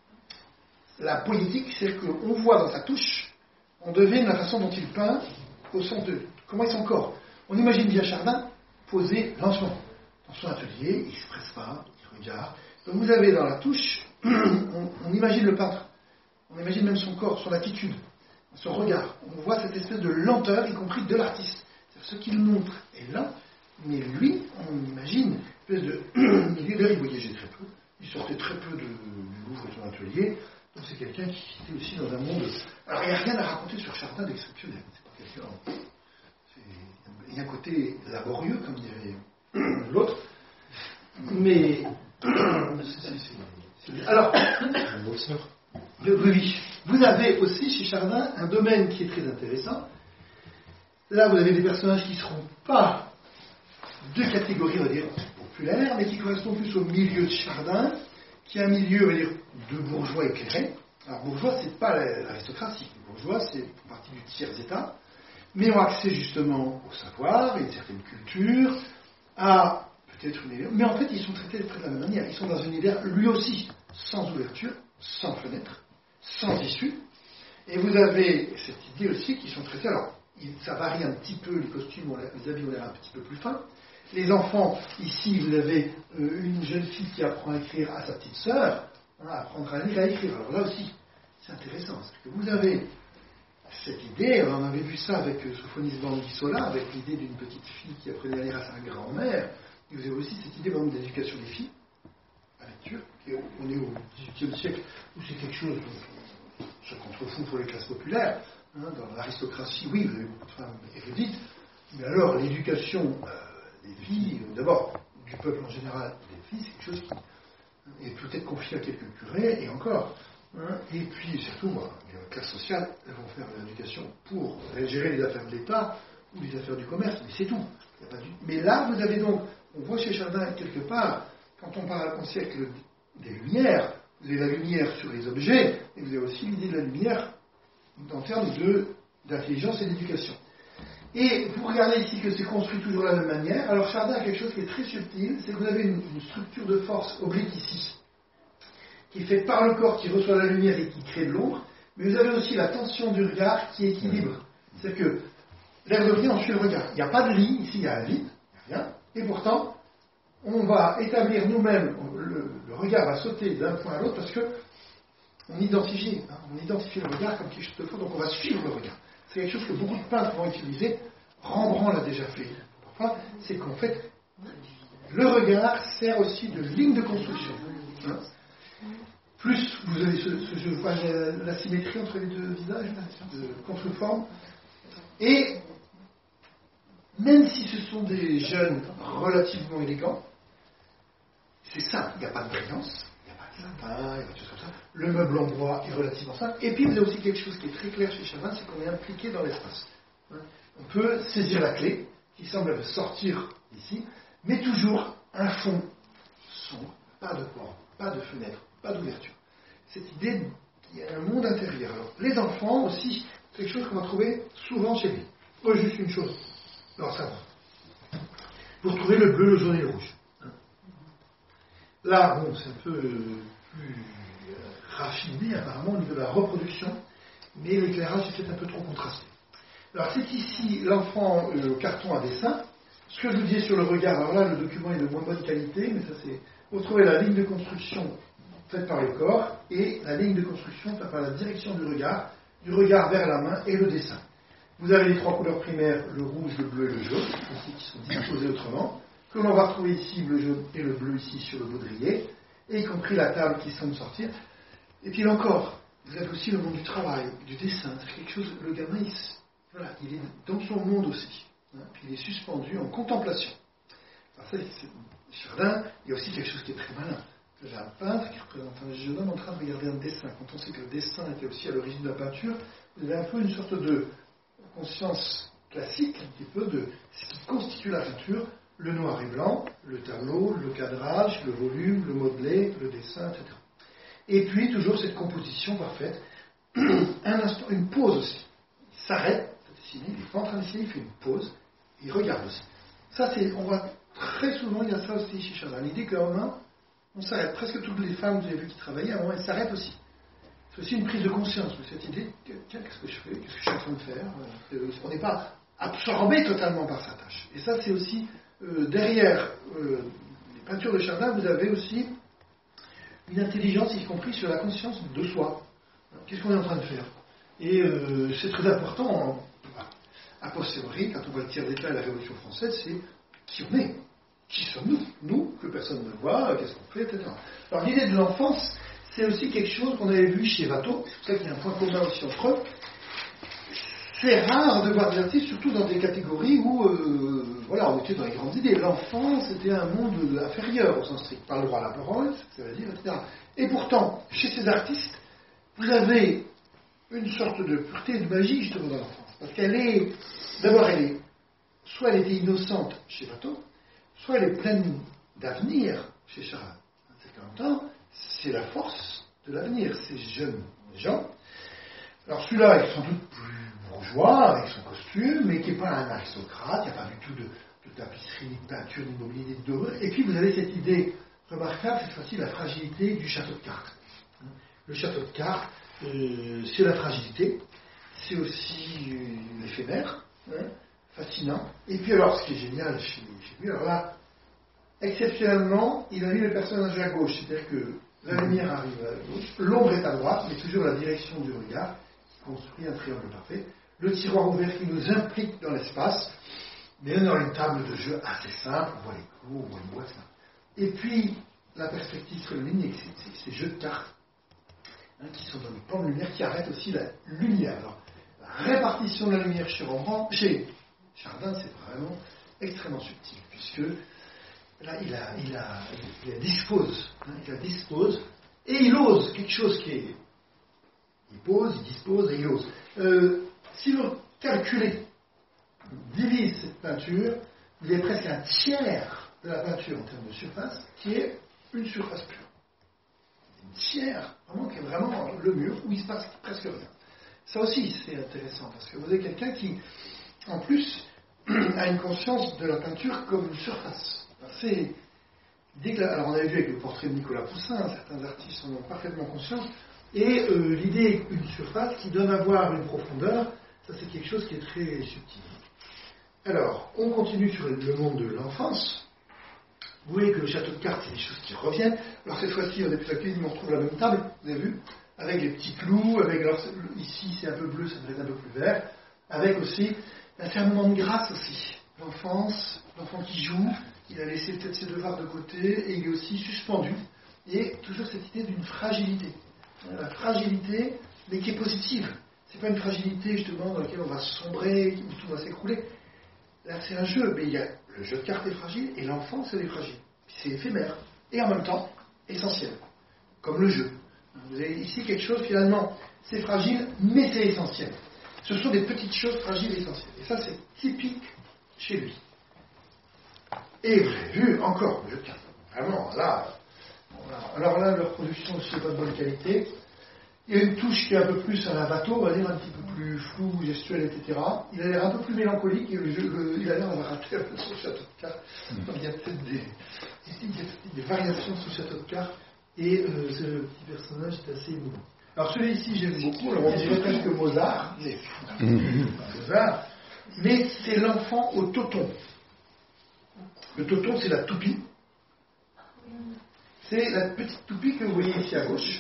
la poétique, c'est-à-dire qu'on voit dans sa touche, on devine la façon dont il peint au son de comment est son corps. On imagine bien Chardin posé lentement dans son atelier, il ne se presse pas, il regarde. Donc vous avez dans la touche, on, on imagine le peintre, on imagine même son corps, son attitude, son regard. On voit cette espèce de lenteur, y compris de l'artiste. Ce qu'il montre est lent, mais lui, on imagine une espèce de... il est il voyageait très peu, il sortait très peu de, du Louvre et de son atelier, donc c'est quelqu'un qui était aussi dans un monde... Alors il n'y a rien à raconter sur Chardin d'exceptionnel, c'est pas quelqu'un... C'est... Il y a un côté laborieux, comme dirait l'autre, mais... c'est, c'est, c'est... Alors... Un bosseur. Oui, vous avez aussi chez Chardin un domaine qui est très intéressant. Là, vous avez des personnages qui ne seront pas de catégorie, on va dire, populaire, mais qui correspondent plus au milieu de Chardin, qui est un milieu, on va dire, de bourgeois éclairés. Alors, bourgeois, c'est pas l'aristocratie. Les bourgeois, c'est pour partie du tiers-état, mais ont accès justement au savoir, à une certaine culture, à peut-être une... Mais en fait, ils sont traités de près de la même manière. Ils sont dans un univers, lui aussi, sans ouverture, sans fenêtre, sans issue. Et vous avez cette idée aussi qu'ils sont traités... Alors, ça varie un petit peu, les costumes, on les habits ont l'air un petit peu plus fins. Les enfants, ici, vous avez euh, une jeune fille qui apprend à écrire à sa petite sœur, hein, apprendre à lire et à écrire. Alors là aussi, c'est intéressant, parce que vous avez cette idée, on avait vu ça avec Sophonis Bandisola, avec l'idée d'une petite fille qui apprenait à lire à sa grand-mère. Et vous avez aussi cette idée de l'éducation des filles, à la lecture. Et on est au dix-huitième siècle, où c'est quelque chose dont on se contrefout pour les classes populaires. Hein, dans l'aristocratie, oui, vous avez beaucoup de femmes érudites, mais alors l'éducation euh, des filles, euh, d'abord du peuple en général, des filles, c'est quelque chose qui est peut-être confié à quelques curés, et encore. Hein, et puis surtout, moi, les classes sociales, elles vont faire l'éducation pour gérer les affaires de l'État ou les affaires du commerce, mais c'est tout. Il y a pas du... Mais là, vous avez donc, on voit chez Chardin quelque part, quand on parle au siècle des Lumières, vous avez la lumière sur les objets, et vous avez aussi l'idée de la lumière en termes de, d'intelligence et d'éducation. Et vous regardez ici que c'est construit toujours de la même manière. Alors Chardin a quelque chose qui est très subtil, c'est que vous avez une, une structure de force oblique ici, qui est faite par le corps qui reçoit la lumière et qui crée de l'ombre, mais vous avez aussi la tension du regard qui équilibre. C'est-à-dire que l'air de rien, on suit le regard. Il n'y a pas de ligne, ici il y a un vide, il n'y a rien, et pourtant, on va établir nous-mêmes, le, le regard va sauter d'un point à l'autre parce que on identifie, hein, on identifie le regard comme quelque chose de faux, donc on va suivre le regard. C'est quelque chose que beaucoup de peintres vont utiliser. Rembrandt l'a déjà fait parfois, c'est qu'en fait, le regard sert aussi de ligne de construction. Hein. Plus vous avez ce, ce je vois la, la symétrie entre les deux visages, de contreforme, et même si ce sont des jeunes relativement élégants, c'est simple, il n'y a pas de brillance, il n'y a pas de sapin, il n'y a pas de choses comme ça. Le meuble en bois est relativement simple. Et puis vous avez aussi quelque chose qui est très clair chez Chardin, c'est qu'on est impliqué dans l'espace. On peut saisir la clé, qui semble sortir ici, mais toujours un fond sombre, pas de porte, pas de fenêtre, pas d'ouverture. Cette idée qu'il y a un monde intérieur. Alors, les enfants aussi, c'est quelque chose qu'on va trouver souvent chez lui. Oh, juste une chose, alors ça va. Vous retrouvez le bleu, le jaune et le rouge. Là, bon, c'est un peu plus raffiné apparemment au niveau de la reproduction, mais l'éclairage est peut-être un peu trop contrasté. Alors c'est ici l'enfant euh, au carton à dessin. Ce que je vous disais sur le regard, alors là le document est de moins bonne qualité, mais ça c'est... Vous trouvez la ligne de construction faite par le corps et la ligne de construction faite par la direction du regard, du regard vers la main et le dessin. Vous avez les trois couleurs primaires, le rouge, le bleu et le jaune, ici qui sont disposés autrement, que l'on va retrouver ici le jaune et le bleu ici sur le baudrier, et y compris la table qui semble sortir. Et puis là encore, vous avez aussi le monde du travail, du dessin, c'est quelque chose, le gamin, il, voilà, il est dans son monde aussi, hein, puis il est suspendu en contemplation. Alors ça, c'est, Chardin, il y a aussi quelque chose qui est très malin. J'ai un peintre qui représente un jeune homme en train de regarder un dessin. Quand on sait que le dessin était aussi à l'origine de la peinture, vous avez un peu une sorte de conscience classique, un petit peu de ce qui constitue la peinture, le noir et blanc, le tableau, le cadrage, le volume, le modelé, le dessin, et cetera. Et puis toujours cette composition parfaite, un instant, une pause aussi. Il s'arrête de dessiner, il n'est pas en train de dessiner, il fait une pause, il regarde aussi. Ça, c'est, on voit très souvent, il y a ça aussi chez Chardin, l'idée qu'à un moment, on s'arrête. Presque toutes les femmes que vous avez vues qui travaillaient, à un moment, elles s'arrêtent aussi. C'est aussi une prise de conscience, cette idée, tiens, qu'est-ce que je fais, qu'est-ce que je suis en train de faire. On n'est pas absorbé totalement par sa tâche. Et ça, c'est aussi, euh, derrière euh, les peintures de Chardin, vous avez aussi une intelligence, y compris sur la conscience de soi. Qu'est-ce qu'on est en train de faire? Et euh, c'est très important, a posteriori, quand on voit le tiers d'État et la Révolution française, c'est qui on est. Qui sommes-nous? Nous, que personne ne voit, qu'est-ce qu'on fait, et cetera. Alors l'idée de l'enfance, c'est aussi quelque chose qu'on avait vu chez Watteau, c'est pour ça qu'il y a un point commun aussi entre eux. C'est rare de voir des artistes, surtout dans des catégories où, euh, voilà, on était dans les grandes idées. L'enfance était un monde inférieur au sens strict, pas le droit à la parole, ça veut dire, et cetera. Et pourtant, chez ces artistes, vous avez une sorte de pureté et de magie justement dans l'enfance. Parce qu'elle est, d'abord, elle est, soit elle était innocente chez Watteau, soit elle est pleine d'avenir chez Chardin. C'est qu'en même temps, c'est la force de l'avenir, ces jeunes gens. Alors celui-là est sans doute plus bourgeois, avec son costume, mais qui n'est pas un aristocrate, il n'y a pas du tout de, de tapisserie, ni de peinture, ni de mobilier, ni de dorure. Et puis vous avez cette idée remarquable, cette fois-ci, la fragilité du château de cartes. Le château de cartes, euh, c'est la fragilité, c'est aussi euh, l'éphémère, hein, fascinant. Et puis alors, ce qui est génial chez, chez lui, alors là, exceptionnellement, il a mis le personnage à gauche, c'est-à-dire que la lumière arrive à gauche, l'ombre est à droite, mais toujours la direction du regard. construit un triangle parfait. Le tiroir ouvert qui nous implique dans l'espace, mais on a une table de jeu assez simple, on voit les clous, on voit une boîte. Et puis, la perspective sur le ligne, c'est ces jeux de cartes hein, qui sont dans le plan de lumière qui arrêtent aussi la lumière. Alors, la répartition de la lumière chez Rembrandt, chez Chardin, c'est vraiment extrêmement subtil, puisque là, il, a, il, a, il la dispose, hein, il la dispose, et il ose quelque chose qui est... Il pose, il dispose et il ose. Euh, si vous calculez, divise cette peinture, vous avez presque un tiers de la peinture en termes de surface qui est une surface pure. Une tiers, vraiment, qui est vraiment le mur où il se passe presque rien. Ça aussi, c'est intéressant, parce que vous avez quelqu'un qui, en plus, a une conscience de la peinture comme une surface. Alors, c'est, dès que la, alors on avait vu avec le portrait de Nicolas Poussin, certains artistes en ont parfaitement conscience, et euh, l'idée d'une surface qui donne à voir une profondeur, ça c'est quelque chose qui est très subtil. Alors, on continue sur le monde de l'enfance. Vous voyez que le château de cartes, c'est des choses qui reviennent. Alors cette fois-ci, on est plus à cuisine, on retrouve la même table, vous avez vu, avec les petits clous, avec, alors, ici c'est un peu bleu, ça devrait être un peu plus vert, avec aussi un fermement de grâce aussi. L'enfance, l'enfant qui joue, il a laissé peut-être ses devoirs de côté, et il est aussi suspendu. Et toujours cette idée d'une fragilité. La fragilité, mais qui est positive. C'est pas une fragilité justement dans laquelle on va sombrer, où tout va s'écrouler. Là, c'est un jeu, mais il y a le jeu de cartes est fragile et l'enfance elle est fragile. C'est éphémère et en même temps essentiel, comme le jeu. Vous avez ici quelque chose finalement, c'est fragile, mais c'est essentiel. Ce sont des petites choses fragiles et essentielles. Et ça, c'est typique chez lui. Et vous avez vu encore le jeu de cartes. Vraiment, là, alors là, leur production aussi n'est pas de bonne qualité. Il y a une touche qui est un peu plus à la Watteau, on va dire un petit peu plus floue, gestuelle, et cetera. Il a l'air un peu plus mélancolique et le jeu, le, il a l'air d'avoir raté un peu son château de cartes. Donc il y a peut-être des, des, des variations sur le château de cartes et euh, ce petit personnage est assez émouvant. Alors celui-ci j'aime beaucoup, alors on dirait presque Mozart, mais, Mozart, mais c'est l'enfant au toton. Le toton c'est la toupie. C'est la petite toupie que vous voyez ici à gauche.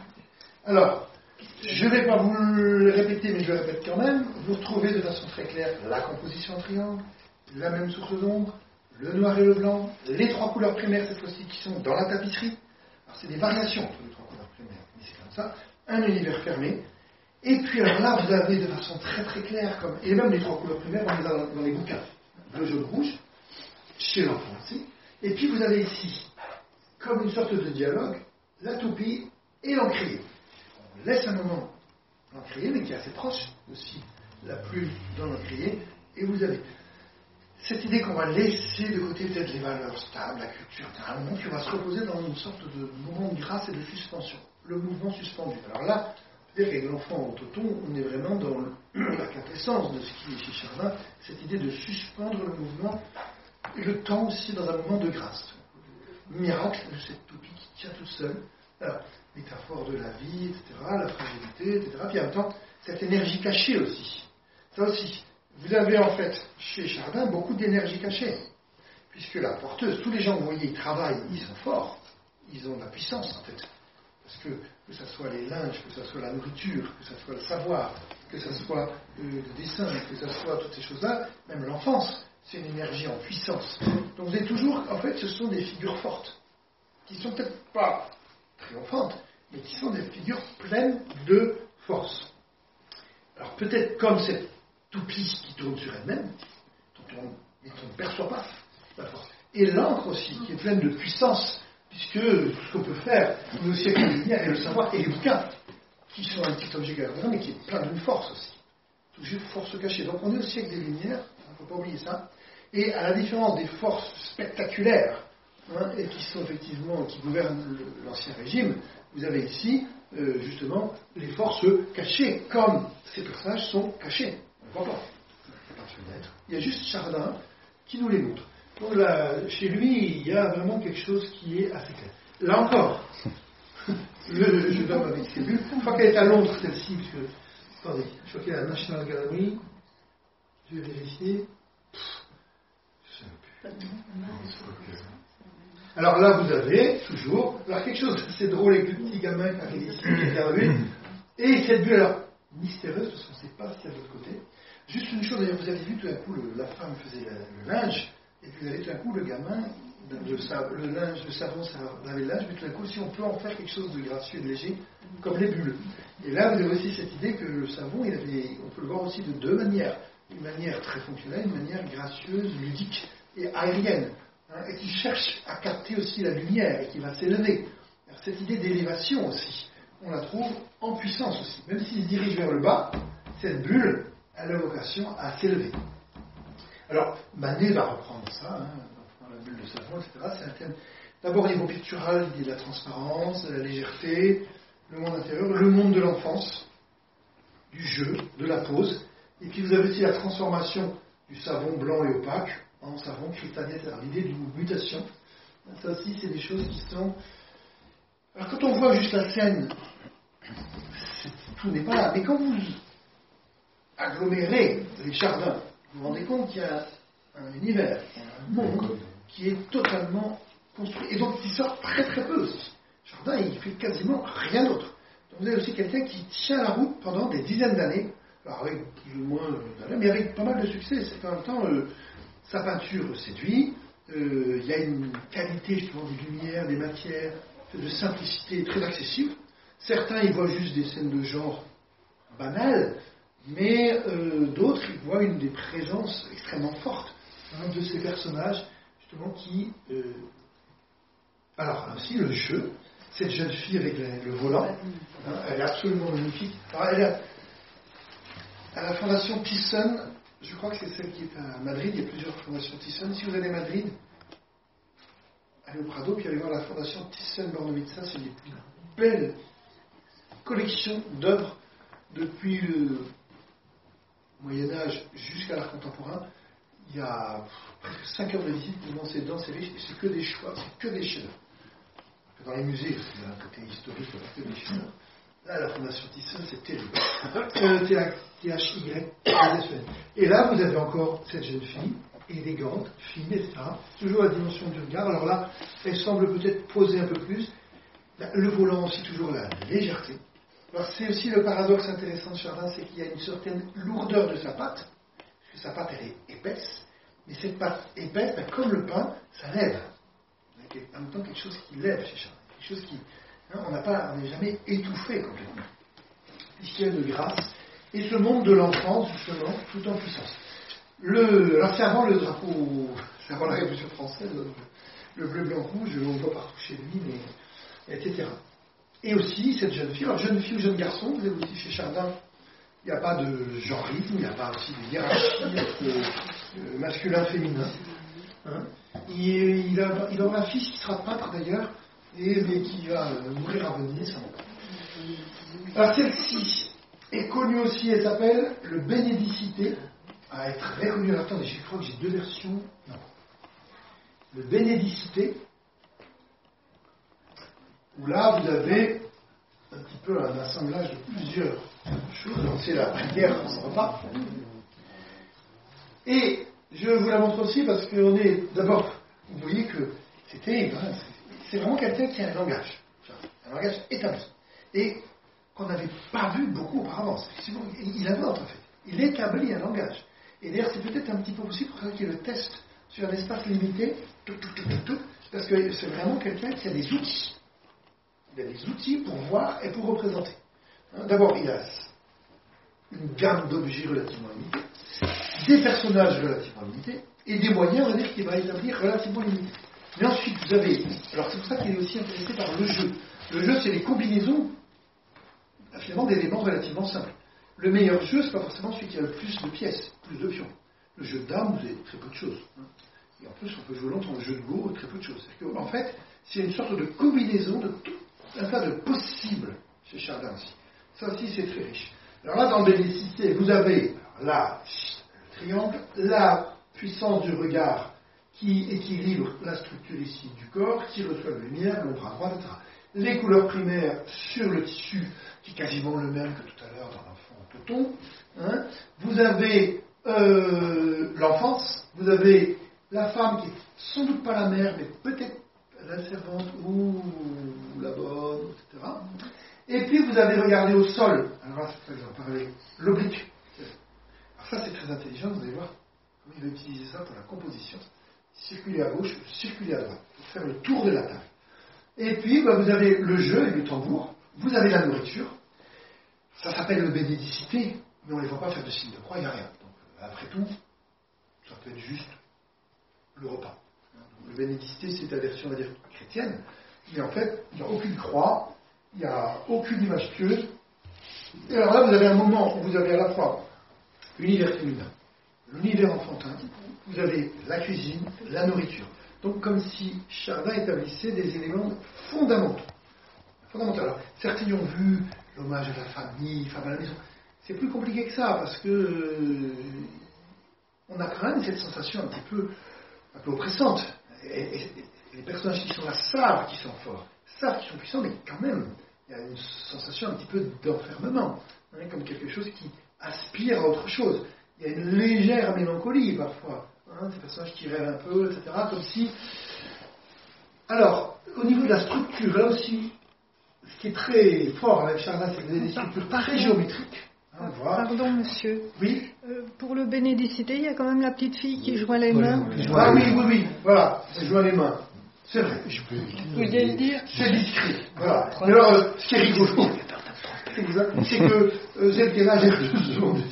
Alors, je ne vais pas vous le répéter, mais je le répète quand même. Vous retrouvez de façon très claire la composition en triangle, la même source d'ombre, le noir et le blanc, les trois couleurs primaires cette fois-ci qui sont dans la tapisserie. Alors, c'est des variations entre les trois couleurs primaires, mais c'est comme ça. Un univers fermé. Et puis, alors là, vous avez de façon très très claire, comme, et même les trois couleurs primaires, on les a dans, dans les bouquins. Bleu, jaune, rouge, chez l'enfant aussi. Et puis, vous avez ici, comme une sorte de dialogue, la toupie et l'encrier. On laisse un moment l'encrier, mais qui est assez proche aussi, la plume dans l'encrier, et vous avez cette idée qu'on va laisser de côté peut-être les valeurs stables, la culture, à un moment qui va se reposer dans une sorte de moment de grâce et de suspension, le mouvement suspendu. Alors là, peut-être qu'avec l'enfant au toton, on est vraiment dans la quintessence de ce qui est chez Chardin, cette idée de suspendre le mouvement, et le temps aussi dans un moment de grâce. Miracle de cette toupie qui tient toute seule. Alors, métaphore de la vie, et cetera, la fragilité, et cetera. Puis en même temps, cette énergie cachée aussi. Ça aussi. Vous avez en fait, chez Chardin, beaucoup d'énergie cachée. Puisque la porteuse, tous les gens que vous voyez, ils travaillent, ils sont forts. Ils ont de la puissance en fait. Parce que, que ce soit les linges, que ce soit la nourriture, que ce soit le savoir, que ce soit euh, le dessin, que ce soit toutes ces choses-là, même l'enfance, c'est une énergie en puissance. Donc vous avez toujours, en fait, ce sont des figures fortes, qui sont peut-être pas triomphantes, mais qui sont des figures pleines de force. Alors peut-être comme cette toupie qui tourne sur elle-même, dont on, mais on ne perçoit pas la force. Et l'encre aussi, qui est pleine de puissance, puisque tout ce qu'on peut faire, on est aussi avec la lumière et le savoir, et les bouquins, qui sont un petit objet gardien, mais qui est plein d'une force aussi. Toujours force cachée. Donc on est aussi avec des lumières, il ne faut pas oublier ça. Et à la différence des forces spectaculaires, hein, et qui sont effectivement, qui gouvernent le, l'ancien régime, vous avez ici, euh, justement, les forces cachées, comme ces personnages sont cachés. On ne voit pas. Il y a juste Chardin qui nous les montre. Donc là, chez lui, il y a vraiment quelque chose qui est assez clair. Là encore, le jeune homme avec ses bulles, je crois qu'elle est à Londres, celle-ci, parce que, attendez, je crois qu'il y a la National Gallery, je vais vérifier. Je ne sais plus. Alors là, vous avez toujours, alors quelque chose, c'est drôle avec le petit gamin qui arrive ici, qui est arrivé, et cette bulle, alors, mystérieuse parce qu'on ne sait pas ce qu'il y a de l'autre côté. Juste une chose, d'ailleurs, vous avez vu tout d'un coup, le, la femme faisait le, le linge, et puis vous avez tout d'un coup le gamin, le, le, le linge, le savon, ça lavait le linge, mais tout d'un coup, si on peut en faire quelque chose de gracieux et de léger, comme les bulles. Et là, vous avez aussi cette idée que le savon, il avait, on peut le voir aussi de deux manières. Une manière très fonctionnelle, une manière gracieuse, ludique et aérienne, hein, et qui cherche à capter aussi la lumière et qui va s'élever. Alors, cette idée d'élévation aussi, on la trouve en puissance aussi. Même s'il se dirige vers le bas, cette bulle a la vocation à s'élever. Alors, Manet va reprendre ça, hein, la bulle de savon, et cetera. C'est un thème, d'abord au niveau pictural, l'idée de la transparence, de la légèreté, le monde intérieur, le monde de l'enfance, du jeu, de la pose. Et puis vous avez aussi la transformation du savon blanc et opaque en savon cristallin, c'est-à-dire l'idée d'une mutation. Ça aussi, c'est des choses qui sont... Alors quand on voit juste la scène, tout n'est pas là. Mais quand vous agglomérez les jardins, vous vous rendez compte qu'il y a un univers, un monde qui est totalement construit. Et donc il sort très très peu aussi. Le jardin, il fait quasiment rien d'autre. Donc vous avez aussi quelqu'un qui tient la route pendant des dizaines d'années. Alors avec plus ou moins, euh, mais avec pas mal de succès. C'est qu'en même temps, euh, sa peinture séduit, euh, il y a une qualité justement des lumières, des matières, de simplicité très accessible. Certains y voient juste des scènes de genre banales, mais euh, d'autres y voient une des présences extrêmement fortes hein, de ces personnages, justement qui... Euh... Alors ainsi, le jeu, cette jeune fille avec la, le volant, hein, elle est absolument magnifique. Alors, elle a, à la fondation Thyssen, je crois que c'est celle qui est à Madrid, il y a plusieurs fondations Thyssen. Si vous allez à Madrid, allez au Prado, puis allez voir la fondation Thyssen-Bornemisza, c'est une des plus belles collections d'œuvres depuis le Moyen-Âge jusqu'à l'art contemporain. Il y a presque cinq heures de visite, tellement c'est dense et riche, et c'est que des choix, c'est que des chefs-d'œuvre. Dans les musées, il y a un côté historique, il y a que des chefs-d'œuvre. Là, la fondation Thyssen, c'est terrible. Euh, T H Y. Et là, vous avez encore cette jeune fille, élégante, fine, et cetera. Toujours la dimension du regard. Alors là, elle semble peut-être poser un peu plus. Le volant aussi, toujours la légèreté. Alors c'est aussi le paradoxe intéressant de Chardin, c'est qu'il y a une certaine lourdeur de sa pâte, parce que sa pâte, elle est épaisse, mais cette pâte épaisse, ben, comme le pain, ça lève. En même temps, quelque chose qui lève chez Chardin. Quelque chose qui... Hein, on n'a pas, on n'est jamais étouffé complètement. Puisqu'il y a de grâce. Et ce monde de l'enfance, justement, tout en puissance. Le, alors c'est avant le drapeau, c'est avant la Révolution française, le bleu, blanc, rouge, on le voit partout chez lui, mais, et cetera. Et aussi cette jeune fille, alors jeune fille ou jeune garçon, vous avez aussi chez Chardin, il n'y a pas de genreisme, il n'y a pas aussi de hiérarchie euh, masculin-féminin. Hein. Il, il, a, il aura un fils qui sera peintre d'ailleurs, et mais qui va euh, mourir à Venise. Alors celle-ci est connue aussi, elle s'appelle le Bénédicité. À être très connue. Attendez, je crois que j'ai deux versions. Non. Le Bénédicité, où là vous avez un petit peu un assemblage de plusieurs choses. Donc c'est la prière en repas. Et je vous la montre aussi parce qu'on est d'abord, vous voyez que c'est terrible. Hein, c'est vraiment quelqu'un qui a un langage, un langage établi. Et qu'on n'avait pas vu beaucoup auparavant. Il invente en fait. Il établit un langage. Et d'ailleurs, c'est peut-être un petit peu possible pour ça qu'il le teste sur un espace limité, tout, tout, tout, tout, tout, parce que c'est vraiment quelqu'un qui a des outils. Il a des outils pour voir et pour représenter. Hein, d'abord, il a une gamme d'objets relativement limitée, des personnages relativement limités, et des moyens, on va dire, qu'il va établir relativement limités. Mais ensuite, vous avez... Alors, c'est pour ça qu'il est aussi intéressé par le jeu. Le jeu, c'est les combinaisons, finalement, d'éléments relativement simples. Le meilleur jeu, c'est pas forcément celui qui a le plus de pièces, plus de pions. Le jeu de dames, vous avez très peu de choses. Hein. Et en plus, on peut jouer longtemps le jeu de go, très peu de choses. C'est-à-dire qu'en fait, c'est une sorte de combinaison de tout un tas de possibles chez Chardin aussi. Ça aussi, c'est très riche. Alors là, dans le Bénédicité, vous avez là, le triangle, la puissance du regard qui équilibre la structure ici du corps, qui reçoit la lumière, l'ombre à droite, et cetera. Les couleurs primaires sur le tissu, qui est quasiment le même que tout à l'heure dans l'enfant Peton. Hein. Vous avez euh, l'enfance, vous avez la femme qui est sans doute pas la mère, mais peut-être la servante ou la bonne, et cetera. Et puis vous avez regardé au sol. Alors va, par exemple, parler l'oblique. Alors ça, c'est très intelligent, vous allez voir comment il va utiliser ça pour la composition. Circuler à gauche, circuler à droite, pour faire le tour de la table. Et puis, bah, vous avez le jeu et le tambour, vous avez la nourriture. Ça s'appelle le bénédicité, mais on ne les voit pas faire de signe de croix, il n'y a rien. Donc, après tout, ça peut être juste le repas. Donc, le bénédicité, c'est la version, on va dire, chrétienne, mais en fait, il n'y a aucune croix, il n'y a aucune image pieuse. Et alors là, vous avez un moment où vous avez à la fois l'univers féminin, l'univers enfantin, vous avez la cuisine, la nourriture. Donc, comme si Chardin établissait des éléments fondamentaux. fondamentaux. Alors, certains ont vu l'hommage à la famille, femme à la maison. C'est plus compliqué que ça, parce que euh, on a quand même cette sensation un petit peu, un peu oppressante. Et, et, et les personnages qui sont là savent qu'ils sont forts, savent qu'ils sont puissants, mais quand même, il y a une sensation un petit peu d'enfermement, hein, comme quelque chose qui aspire à autre chose. Il y a une légère mélancolie parfois, hein, ces personnages qui rêvent un peu, et cetera, comme si... Alors, au niveau de la structure, là aussi, ce qui est très fort avec Chardin, c'est que vous avez des structures très géométriques. Hein, voilà. Pardon, monsieur. Oui. Euh, pour le bénédicité, il y a quand même la petite fille qui joint les mains. Ah oui, oui, oui, voilà, elle joint les mains. C'est vrai. Vous vouliez le dire? C'est discret. Voilà. Mais alors, euh, ce qui est rigolo, c'est que euh, celle qui est là, j'ai deux secondes.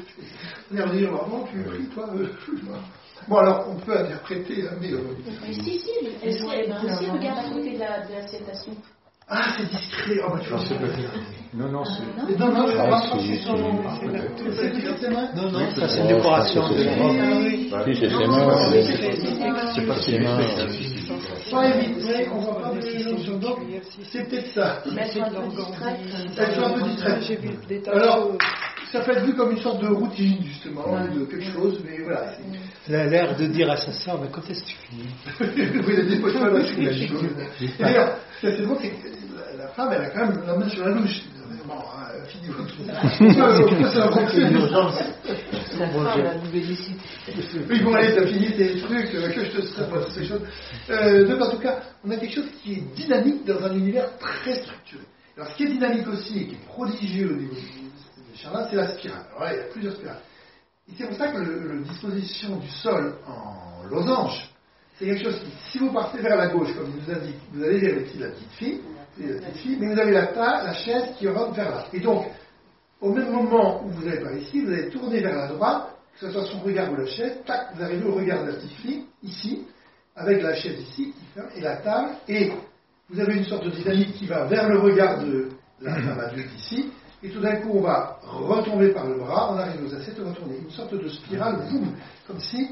On va dire, bon, tu es pris, toi. Euh, bon, alors, on peut interpréter, mais. Euh, mais si, si, elle, elle, elle aussi regarde à côté de la, de l'assiette à soupe. Ah, c'est discret. Oh, bah, tu vois, c'est pas bien. Non, non, c'est. Non, non, je Ah, pense c'est- que c'est son. Non, non, ça c'est une décoration de la robe. Si, c'est ses mains. C'est pas ses mains. Pas éviter, on ne voit pas de l'émotion. Donc, c'est peut-être ça. Mais elles sont un peu distraites. Elles sont un peu distraites. Alors, ça peut être vu comme une sorte de routine, justement, de quelque chose, mais voilà. Elle a l'air de dire à sa sœur, mais quand est-ce que tu finis? Oui, il y a des fois, je vois, c'est la chose. Et d'ailleurs, ce qui est assez drôle, c'est que la femme, elle a quand même la main sur la louche. Bon, hein, fini votre truc. C'est un bon truc d'urgence. La femme, la bénédicité. Oui, bon, allez, t'as fini tes trucs, euh, que je te serais pas ces choses. Euh, donc, en tout cas, on a quelque chose qui est dynamique dans un univers très structuré. Alors, ce qui est dynamique aussi, et qui est prodigieux au niveau de Chardin, c'est la spirale. Alors là, il y a plusieurs spirales. Et c'est pour ça que le, le disposition du sol en losange, c'est quelque chose qui, si vous partez vers la gauche, comme il nous indique, vous allez vers les pieds de la petite fille, la petite fille, mais vous avez la, ta, la chaise qui rentre vers là. Et donc, au même moment où vous allez par ici, vous allez tourner vers la droite, que ce soit son regard ou la chaise, tac, vous arrivez au regard de la petite fille, ici, avec la chaise ici, qui ferme, et la table, et vous avez une sorte de dynamique qui va vers le regard de la femme adulte ici, et tout d'un coup, on va retomber par le bras, on arrive aux assiettes, on va tourner. Une sorte de spirale, boum, comme si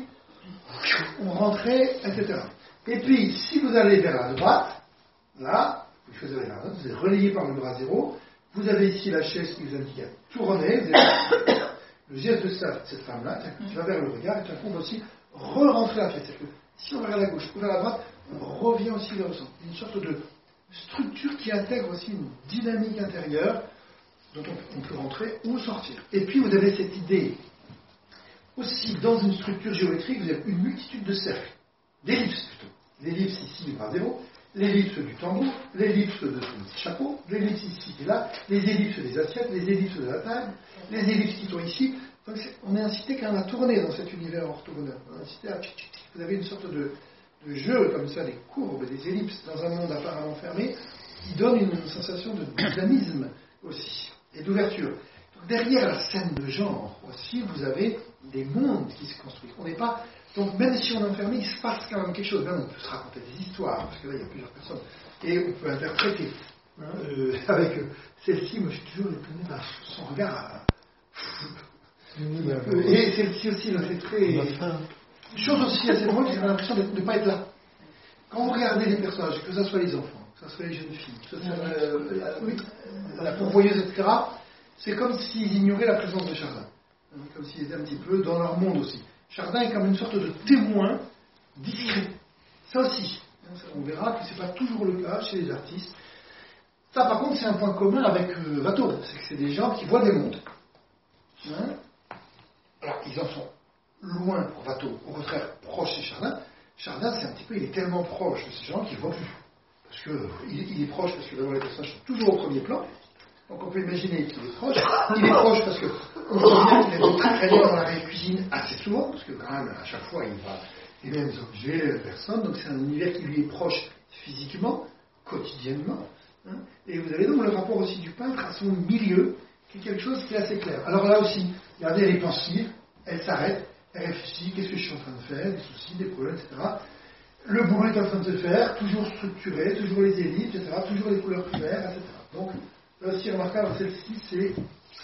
on rentrait, et cetera. Et puis, si vous allez vers la droite, là, vous faisiez vers la droite, vous êtes relayé par le bras zéro, vous avez ici la chaise qui vous indique à tourner, vous avez le geste de ça, cette femme-là, qui va vers le regard, et tout d'un coup, on va aussi re-rentrer la tête. C'est-à-dire que si on va vers la gauche ou vers la droite, on revient aussi vers le centre. Une sorte de structure qui intègre aussi une dynamique intérieure, dont on peut rentrer ou sortir. Et puis vous avez cette idée, aussi dans une structure géométrique, vous avez une multitude de cercles, d'ellipses plutôt. L'ellipse ici du bras zéro, l'ellipse du tambour, l'ellipse de ce chapeau, l'ellipse ici et là, les ellipses des assiettes, les ellipses de la table, les ellipses qui sont ici. Donc on est incité quand même à tourner dans cet univers orthogonal. On est incité à... Vous avez une sorte de, de jeu comme ça, des courbes, des ellipses dans un monde apparemment fermé, qui donne une sensation de dynamisme aussi. Et d'ouverture. Donc, derrière la scène de genre aussi, vous avez des mondes qui se construisent. On n'est pas. Donc même si on est enfermé, il se passe quand même quelque chose. Même on peut se raconter des histoires, parce que là il y a plusieurs personnes. Et on peut interpréter. Hein, euh, avec euh, celle-ci, moi je suis toujours étonné par son regard. Euh, et celle-ci aussi, là, c'est très. Chose aussi assez drôle, c'est qu'on a l'impression de ne pas être là. Quand vous regardez les personnages, que ce soit les enfants, que ce soit les jeunes filles, que ce soit euh, la, oui, la pourvoyeuse, et cetera, c'est comme s'ils ignoraient la présence de Chardin. Comme s'ils étaient un petit peu dans leur monde aussi. Chardin est comme une sorte de témoin discret. Ça aussi. On verra que ce n'est pas toujours le cas chez les artistes. Ça, par contre, c'est un point commun avec euh, Watteau. C'est que c'est des gens qui voient des mondes. Hein? Alors, ils en sont loin pour Watteau, au contraire, proche chez Chardin. Chardin, c'est un petit peu, il est tellement proche de ces gens qu'il ne voit plus. Parce qu'il il est proche, parce que d'abord les personnages sont toujours au premier plan. Donc on peut imaginer qu'il est proche. Il est proche parce qu'on voit bien qu'il est très très bien dans la cuisine assez souvent, parce que quand même à chaque fois il voit les mêmes objets, les mêmes personnes, donc c'est un univers qui lui est proche physiquement, quotidiennement. Hein. Et vous avez donc le rapport aussi du peintre à son milieu, qui est quelque chose qui est assez clair. Alors là aussi, regardez, elle est pensive, elle s'arrête, elle réfléchit, qu'est-ce que je suis en train de faire, des soucis, des problèmes, et cetera. Le boulot est en train de se faire, toujours structuré, toujours les ellipses, et cetera, toujours les couleurs primaires, et cetera. Donc, là aussi remarquable, celle-ci, c'est,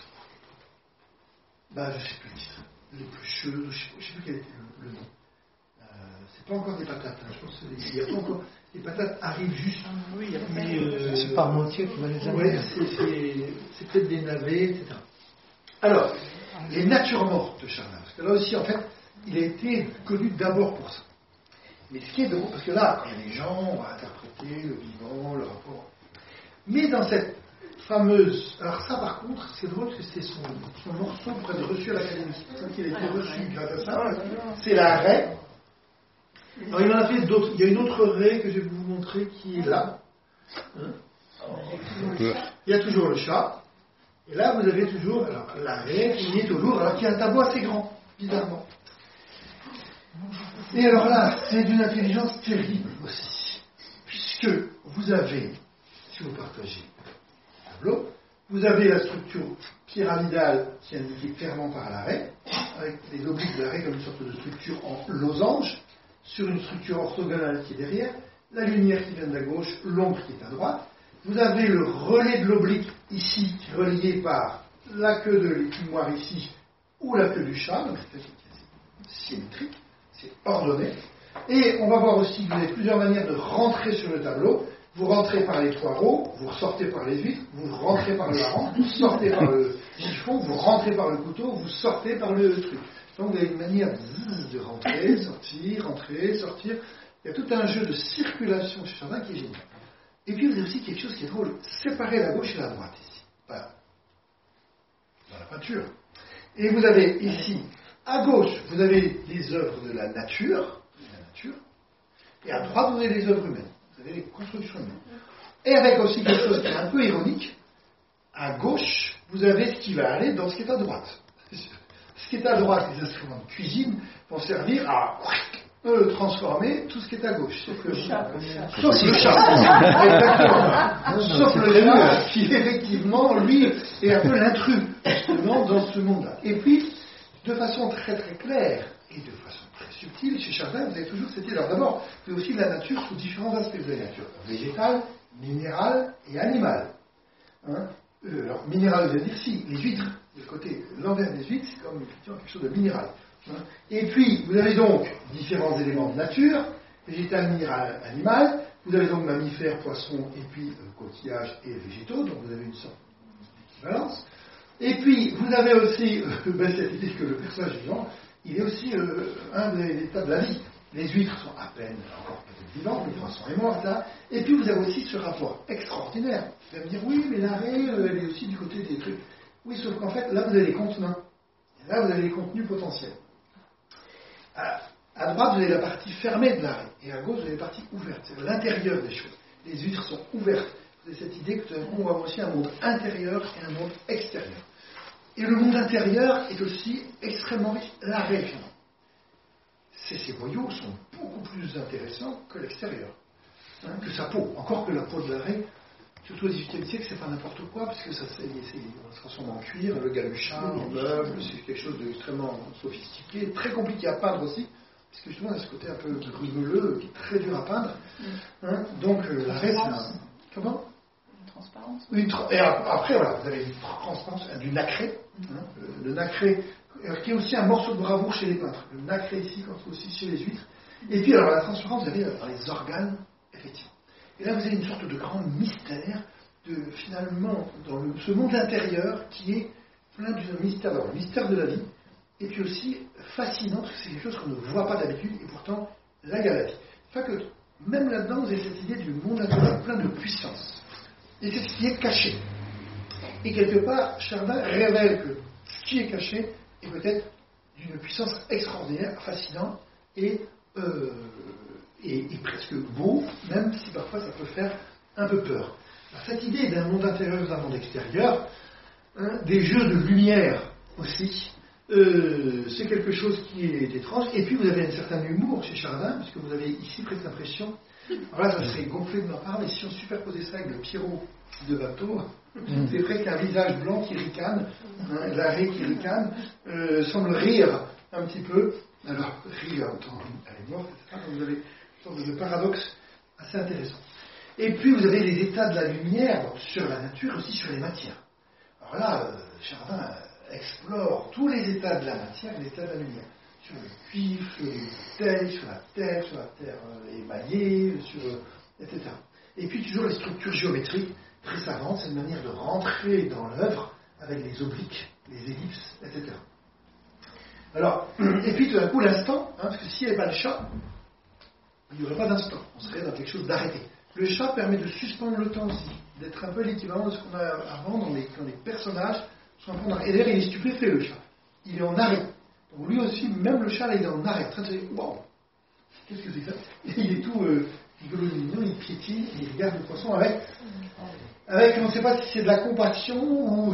bah, je ne sais plus le titre, l'éplucheuse, je ne sais, sais plus quel était le, le nom. Euh, c'est pas encore des patates, hein, je pense qu'il n'y a pas encore, les patates arrivent juste. Oui, mais euh, c'est Parmentier qui va les amener. Oui, c'est, c'est, c'est peut-être des navets, et cetera. Alors, les natures mortes de Chardin, parce que là aussi, en fait, il a été connu d'abord pour ça. Mais ce qui est drôle, parce que là, quand il y a des gens, on va interpréter le vivant, le rapport. Mais dans cette fameuse. Alors, ça, par contre, c'est drôle parce que c'est son, son morceau pour être reçu à l'Académie. C'est ça qu'il a été reçu grâce à ça. C'est la raie. Alors, il en a fait d'autres. Il y a une autre raie que je vais vous montrer qui est là. Hein, il y a toujours le chat. Et là, vous avez toujours alors, la raie qui est toujours. Alors, qui a un tableau assez grand, bizarrement. Et alors là, c'est d'une intelligence terrible aussi, puisque vous avez, si vous partagez le tableau, vous avez la structure pyramidale qui est indiquée clairement par l'arrêt, avec les obliques de l'arrêt comme une sorte de structure en losange, sur une structure orthogonale qui est derrière, la lumière qui vient de la gauche, l'ombre qui est à droite. Vous avez le relais de l'oblique ici, qui est relié par la queue de l'écumoire ici, ou la queue du chat, donc c'est symétrique. C'est ordonné. Et on va voir aussi que vous avez plusieurs manières de rentrer sur le tableau. Vous rentrez par les poireaux, vous ressortez par les huîtres, vous rentrez par le hareng, vous sortez par le chiffon, vous rentrez par le couteau, vous sortez par le truc. Donc vous avez une manière de rentrer, sortir, rentrer, sortir. Il y a tout un jeu de circulation chez Chardin qui est génial. Et puis vous avez aussi quelque chose qui est drôle, séparer la gauche et la droite ici. Voilà. Dans la peinture. Et vous avez ici à gauche, vous avez les œuvres de la nature, la nature, et à droite, vous avez les œuvres humaines, vous avez les constructions humaines. Et avec aussi quelque chose qui est un peu ironique, à gauche, vous avez ce qui va aller dans ce qui est à droite. Ce qui est à droite, les instruments de cuisine, vont servir à euh, transformer tout ce qui est à gauche. Sauf le chat. Sauf le chat. Exactement. Sauf le chat, qui effectivement, lui, est un peu l'intrus, justement, dans ce monde-là. Et puis, de façon très très claire et de façon très subtile, chez Chardin, vous avez toujours cette idée. Alors d'abord, vous avez aussi la nature sous différents aspects de la nature. Végétale, minérale et animale. Hein euh, alors, minérale, je veux dire, si, les huîtres, le côté l'envers des huîtres, c'est comme effectivement quelque chose de minéral. Hein et puis, vous avez donc différents éléments de nature, végétal, minéral, animal. Vous avez donc mammifères, poissons, et puis euh, coquillages et végétaux, donc vous avez une sorte d'équivalence. Et puis, vous avez aussi euh, ben, cette idée que le personnage vivant, il est aussi euh, un des états de la vie. Les huîtres sont à peine encore peut-être vivantes, le poisson est mort, là. Et puis, vous avez aussi ce rapport extraordinaire. Vous allez me dire, oui, mais l'arrêt, euh, elle est aussi du côté des trucs. Oui, sauf qu'en fait, là, vous avez les contenants. Et là, vous avez les contenus potentiels. À, à droite, vous avez la partie fermée de l'arrêt. Et à gauche, vous avez la partie ouverte. C'est l'intérieur des choses. Les huîtres sont ouvertes. Vous avez cette idée que tout d'un coup, on va avoir aussi un monde intérieur et un monde extérieur. Et le monde intérieur est aussi extrêmement riche. L'arrêt, finalement. Ces, ces boyaux sont beaucoup plus intéressants que l'extérieur. Hein, que sa peau. Encore que la peau de l'arrêt, surtout au dix-huitième siècle, c'est pas n'importe quoi, parce que ça, c'est, c'est, on se transforme en cuir, le galuchin, en meuble, c'est quelque chose d'extrêmement sophistiqué, très compliqué à peindre aussi, parce que justement, il y a ce côté un peu grumeleux, qui est très dur à peindre. Hein, donc, euh, l'arrêt, c'est un... Comment ? Transparence. Une tra- et après, voilà, vous avez une transparence, du nacré, hein, le, le nacré, qui est aussi un morceau de bravoure chez les peintres. Le nacré ici, quand aussi chez les huîtres. Et puis, alors, la transparence, vous avez dans les organes, effectivement. Et là, vous avez une sorte de grand mystère, de, finalement, dans le, ce monde intérieur qui est plein d'un mystère, d'abord, le mystère de la vie, et puis aussi fascinant, parce que c'est quelque chose qu'on ne voit pas d'habitude, et pourtant, là, il y a la vie. Enfin que, même là-dedans, vous avez cette idée du monde intérieur plein de puissance. Et c'est ce qui est caché. Et quelque part, Chardin révèle que ce qui est caché est peut-être d'une puissance extraordinaire, fascinante, et, euh, et, et presque beau, même si parfois ça peut faire un peu peur. Cette idée d'un monde intérieur et d'un monde extérieur, hein, des jeux de lumière aussi, euh, c'est quelque chose qui est étrange. Et puis vous avez un certain humour chez Chardin, puisque vous avez ici presque l'impression, alors là ça serait gonflé de ma part, mais si on superposait ça avec le Pierrot de Watteau, mmh. c'est vrai qu'un visage blanc qui ricane, hein, l'arrêt qui ricane, euh, semble rire un petit peu. Alors, rire en temps, elle est morte, et cetera. Donc vous avez une sorte de paradoxe assez intéressant. Et puis vous avez les états de la lumière, donc sur la nature, aussi sur les matières. Alors là, euh, Chardin explore tous les états de la matière et les états de la lumière. Sur le cuivre, sur les bouteilles, sur la terre, sur la terre euh, émaillée, sur, euh, et cetera. Et puis toujours les structures géométriques très savantes, c'est une manière de rentrer dans l'œuvre avec les obliques, les ellipses, et cetera. Alors, et puis tout d'un coup l'instant, hein, parce que s'il n'y avait pas le chat, il n'y aurait pas d'instant, on serait dans quelque chose d'arrêté. Le chat permet de suspendre le temps aussi, d'être un peu l'équivalent de ce qu'on a avant dans les, quand les personnages sont un peu en arrêt. Et d'ailleurs, il est stupéfait, le chat. Il est en arrêt. Donc lui aussi, même le chat, là, il est en arrêt, en train de se dire, waouh, qu'est-ce que c'est que ça? Et il est tout euh, rigolo, mignon, il piétine, et il regarde le poisson avec, avec, on ne sait pas si c'est de la compassion ou...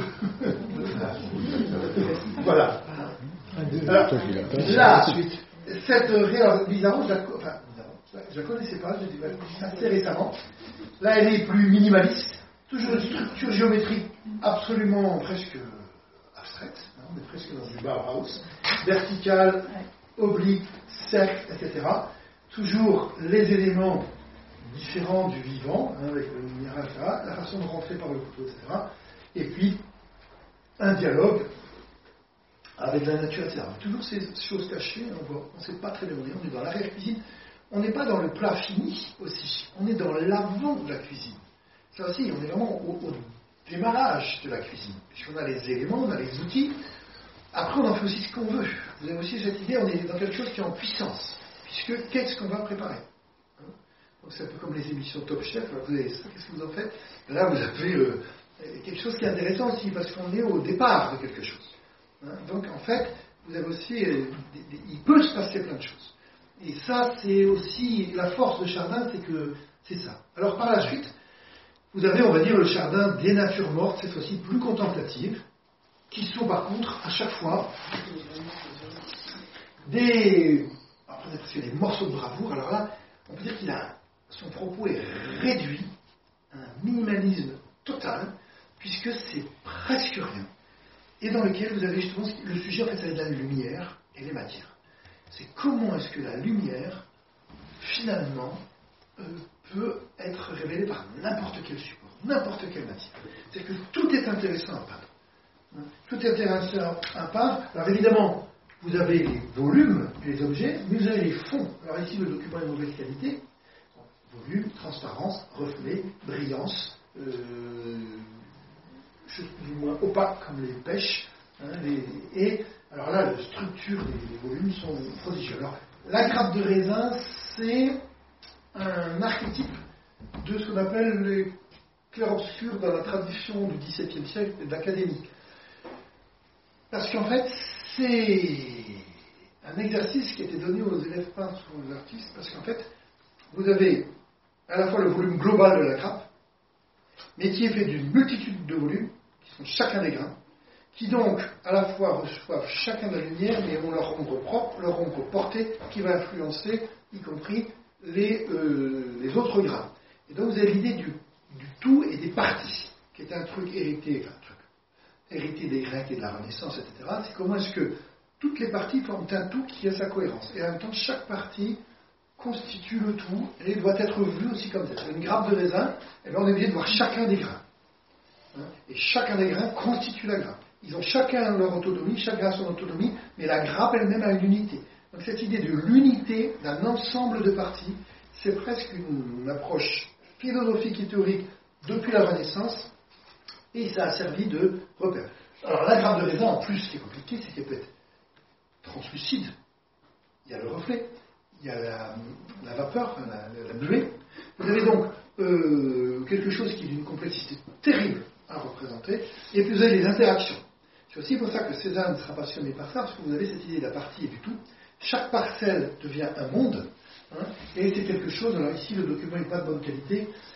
voilà. Alors, là, cette réalisation, bizarrement, je la, enfin, je la connaissais pas, je l'ai découvert assez récemment. Là, elle est plus minimaliste, toujours une structure géométrique absolument presque abstraite, hein, on est presque dans du Bauhaus, verticale, oblique, cercle, et cetera. Toujours les éléments différents du vivant, hein, avec le minéral, et cetera, la façon de rentrer par le couteau, et cetera. Et puis, un dialogue avec la nature, et cetera. Toujours ces choses cachées, on voit, on ne sait pas très bien où on est, on est dans l'arrière-cuisine. On n'est pas dans le plat fini aussi, on est dans l'avant de la cuisine. Ça aussi, on est vraiment au, au démarrage de la cuisine, puisqu'on a les éléments, on a les outils. Après, on en fait aussi ce qu'on veut. Vous avez aussi cette idée, on est dans quelque chose qui est en puissance, puisque qu'est-ce qu'on va préparer? Donc c'est un peu comme les émissions Top Chef, alors vous avez ça, qu'est-ce que vous en faites? Là, vous avez euh, quelque chose qui est intéressant aussi, parce qu'on est au départ de quelque chose. Hein, donc en fait, vous avez aussi, euh, des, des, il peut se passer plein de choses. Et ça, c'est aussi la force de Chardin, c'est que c'est ça. Alors par la suite, vous avez, on va dire, le Chardin des natures mortes, cette fois-ci plus contemplatives, qui sont par contre, à chaque fois, des, après, on a presque des morceaux de bravoure. Alors là, on peut dire qu'il a, son propos est réduit à un minimalisme total, puisque c'est presque rien. Et dans lequel vous avez justement, le sujet, en fait, ça va être la lumière et les matières. C'est comment est-ce que la lumière, finalement, euh, peut être révélée par n'importe quel support, n'importe quelle matière. C'est-à-dire que tout est intéressant à peindre. Hein, tout est intéressant à peindre. Alors évidemment, vous avez les volumes et les objets, mais vous avez les fonds. Alors ici, le document est de mauvaise qualité. Volume, transparence, reflet, brillance, euh, choses plus ou moins opaques comme les pêches. Hein, les, et alors là, la structure des, des volumes sont prodigieuses. Alors, la grappe de raisin, c'est un archétype de ce qu'on appelle les clairs-obscurs dans la tradition du dix-septième siècle et de l'académie. Parce qu'en fait, c'est un exercice qui a été donné aux élèves peintres ou aux artistes, parce qu'en fait, vous avez à la fois le volume global de la grappe, mais qui est fait d'une multitude de volumes, qui sont chacun des grains, qui donc à la fois reçoivent chacun de la lumière, mais ont leur ombre propre, leur ombre portée, qui va influencer, y compris les, euh, les autres grains. Et donc vous avez l'idée du, du tout et des parties, qui est un truc hérité, enfin, un truc hérité des Grecs et de la Renaissance, et cetera. C'est comment est-ce que toutes les parties forment un tout qui a sa cohérence. Et en même temps, chaque partie constitue le tout et doit être vue aussi comme ça. Une grappe de raisin, et bien on est obligé de voir chacun des grains. Hein, et chacun des grains constitue la grappe. Ils ont chacun leur autonomie, chacun son autonomie, mais la grappe elle-même a une unité. Donc cette idée de l'unité d'un ensemble de parties, c'est presque une approche philosophique et théorique depuis la Renaissance, et ça a servi de repère. Alors la grappe de raisin, en plus, ce qui est compliqué, c'est qu'elle peut être translucide. Il y a le reflet, il y a la, la vapeur, la, la, la buée. Vous avez donc euh, quelque chose qui est d'une complexité terrible à représenter, et puis vous avez les interactions. C'est aussi pour ça que Cézanne sera passionné par ça, parce que vous avez cette idée de la partie et du tout. Chaque parcelle devient un monde, hein, et c'est quelque chose, alors ici le document n'est pas de bonne qualité,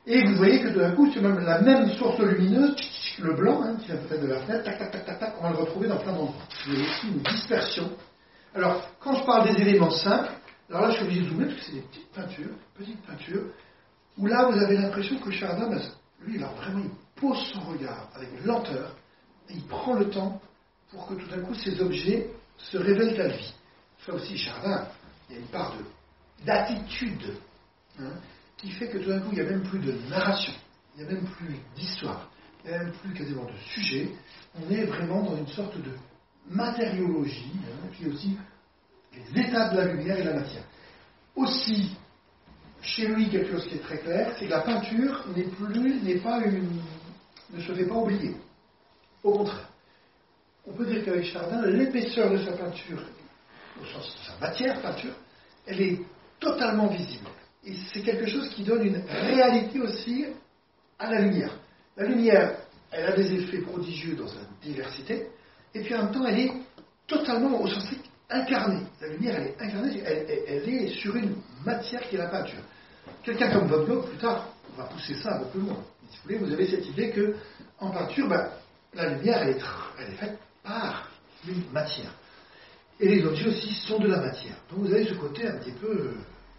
Et vous voyez que d'un coup, c'est même la même source lumineuse, le blanc, hein, qui vient peut-être de la fenêtre, tac, tac, tac, tac, tac, on va le retrouver dans plein d'endroits. Vous avez aussi une dispersion. Alors, quand je parle des éléments simples, alors là, je suis obligé de zoomer, parce que c'est des petites peintures, petites peintures, où là, vous avez l'impression que Chardin, ben, lui, alors vraiment, il pose son regard avec lenteur, et il prend le temps pour que tout d'un coup, ces objets se révèlent à lui. Ça aussi, Chardin, il y a une part de, d'attitude, hein, qui fait que tout d'un coup, il n'y a même plus de narration, il n'y a même plus d'histoire, il n'y a même plus quasiment de sujet. On est vraiment dans une sorte de matériologie, hein, qui est aussi les états de la lumière et de la matière. Aussi, chez lui, quelque chose qui est très clair, c'est que la peinture n'est plus, n'est pas une, ne se fait pas oublier. Au contraire. On peut dire qu'avec Chardin, l'épaisseur de sa peinture, au sens de sa matière peinture, elle est totalement visible. Et c'est quelque chose qui donne une réalité aussi à la lumière. La lumière, elle a des effets prodigieux dans sa diversité, et puis en même temps, elle est totalement, au sens strict, incarnée. La lumière, elle est incarnée, elle, elle, elle est sur une matière qui est la peinture. Quelqu'un comme Van Gogh, plus tard, on va pousser ça un peu plus loin. Si vous voulez, vous avez cette idée que, en peinture, ben, la lumière, elle est, elle est faite par une matière. Et les objets aussi sont de la matière. Donc vous avez ce côté un petit peu...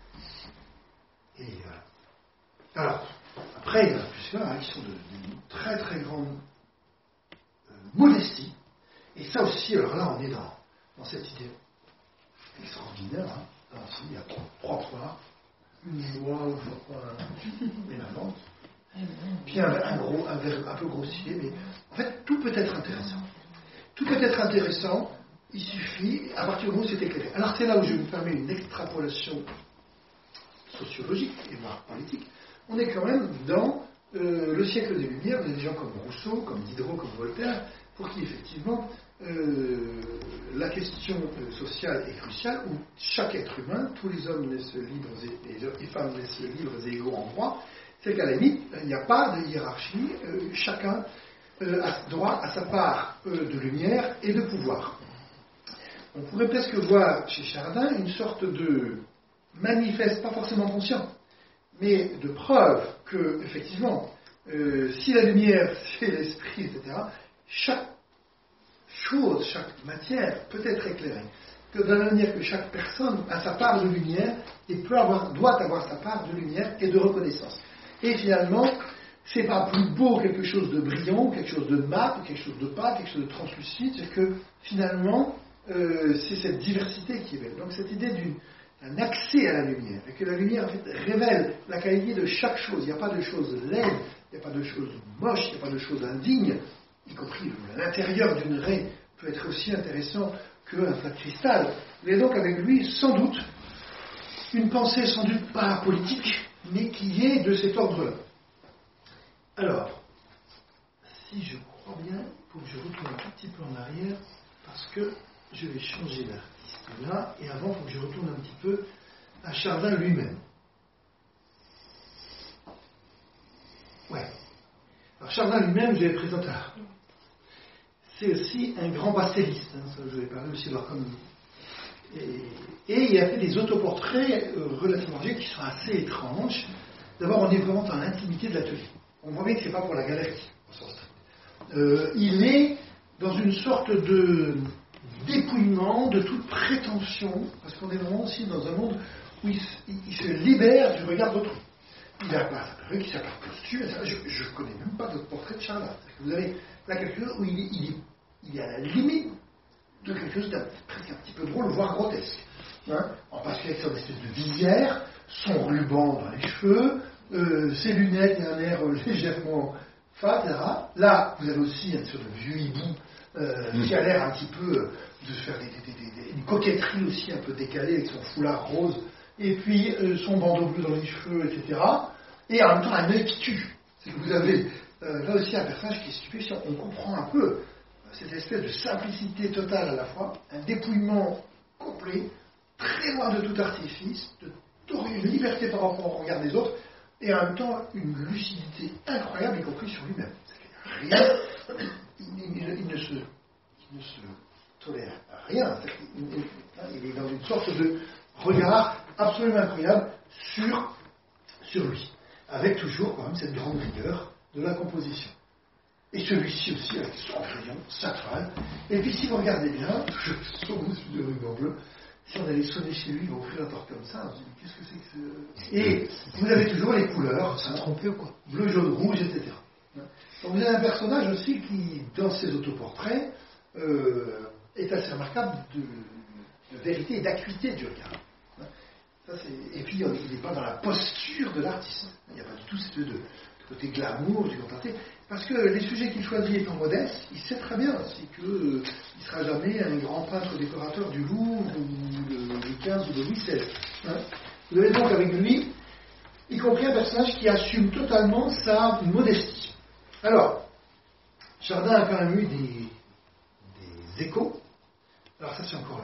Et voilà. Alors, après, il y en a plusieurs hein, qui sont d'une très très grande euh, modestie. Et ça aussi, alors là, on est dans, dans cette idée extraordinaire. Hein. Alors, il y a trois, trois points. Une joie, ou je crois, une énervante. Puis un, un gros, un verre un peu grossier, mais en fait, tout peut être intéressant. Tout peut être intéressant, il suffit, à partir du moment où c'est éclairé. Alors c'est là où je me permets une extrapolation sociologique et voire politique. On est quand même dans euh, le siècle des Lumières, vous avez des gens comme Rousseau, comme Diderot, comme Voltaire, pour qui effectivement euh, la question euh, sociale est cruciale, où chaque être humain, tous les hommes naissent libres et, et les femmes naissent libres et égaux en droit. C'est qu'à la limite, il n'y a pas de hiérarchie, euh, chacun euh, a droit à sa part euh, de lumière et de pouvoir. On pourrait presque voir chez Chardin une sorte de manifeste, pas forcément conscient, mais de preuve que, effectivement, euh, si la lumière, c'est l'esprit, et cetera, chaque chose, chaque matière peut être éclairée. Que de la manière que chaque personne a sa part de lumière et peut avoir, doit avoir sa part de lumière et de reconnaissance. Et finalement, c'est pas plus beau quelque chose de brillant, quelque chose de mat, quelque chose de pâte, quelque chose de translucide, c'est que finalement, euh, c'est cette diversité qui est belle. Donc cette idée d'un accès à la lumière, et que la lumière en fait révèle la qualité de chaque chose. Il n'y a pas de choses laides, il n'y a pas de choses moches, il n'y a pas de choses indignes, y compris l'intérieur d'une raie peut être aussi intéressant qu'un plat de cristal. Il y a donc avec lui, sans doute, une pensée sans doute pas politique, mais qui est de cet ordre-là. Alors, si je crois bien, il faut que je retourne un tout petit peu en arrière, parce que je vais changer d'artiste là, et avant, il faut que je retourne un petit peu à Chardin lui-même. Ouais. Alors Chardin lui-même, je vais présenter. C'est aussi un grand pastelliste, hein, ça je vais parler aussi de leur comme. Et, et il a fait des autoportraits euh, relativement vieux qui sont assez étranges. D'abord, on est vraiment dans l'intimité de l'atelier. On voit bien que ce n'est pas pour la galerie, au sens strict. Euh, il est dans une sorte de dépouillement de toute prétention, parce qu'on est vraiment aussi dans un monde où il, il, il se libère du regard d'autrui. Il n'a pas sa perruque, il n'a pas de costume, je ne connais même pas d'autres portraits de Chardin. Vous avez là quelque chose où il est, il est, il est à la limite de quelque chose d'un presque un petit peu drôle, voire grotesque. Hein, en particulier avec son espèce de visière, son ruban dans les cheveux, euh, ses lunettes et un air euh, légèrement fat, et cetera. Là, vous avez aussi une sorte de vieux hibou euh, mmh. qui a l'air un petit peu euh, de se faire des, des, des, des, une coquetterie aussi un peu décalée avec son foulard rose, et puis euh, son bandeau bleu dans les cheveux, et cetera. Et en même temps, un œil qui tue. C'est que vous avez euh, là aussi un personnage qui est stupéfiant. On comprend un peu euh, cette espèce de simplicité totale à la fois, un dépouillement complet, très loin de tout artifice, de une liberté par rapport au regard des autres, et en même temps une lucidité incroyable, y compris sur lui-même. Rien, il, il, il, ne se, il ne se tolère rien. Il, il est dans une sorte de regard absolument incroyable sur, sur lui. avec toujours quand même cette grande rigueur de la composition. Et celui-ci aussi, avec son crayon sacral. Et puis si vous regardez bien, je sauve de ruban bleu, si on allait sonner chez lui, il va offrir la porte comme ça, on se dit, qu'est-ce que c'est que ce... Et vous avez toujours les couleurs, ça trompe quoi. Bleu, jaune, rouge, et cetera. Donc vous avez un personnage aussi qui, dans ses autoportraits, euh, est assez remarquable de, de vérité et d'acuité du regard. Ça, et puis il n'est pas dans la posture de l'artiste. Il n'y a pas du tout ce de, de côté glamour du contenté. Parce que les sujets qu'il choisit étant modestes, il sait très bien aussi qu'il euh, ne sera jamais un grand peintre décorateur du Louvre ou de Louis quinze ou de Louis seize. Hein. Vous avez donc avec lui, y compris un personnage qui assume totalement sa modestie. Alors, Chardin a quand même eu des, des échos. Alors ça c'est encore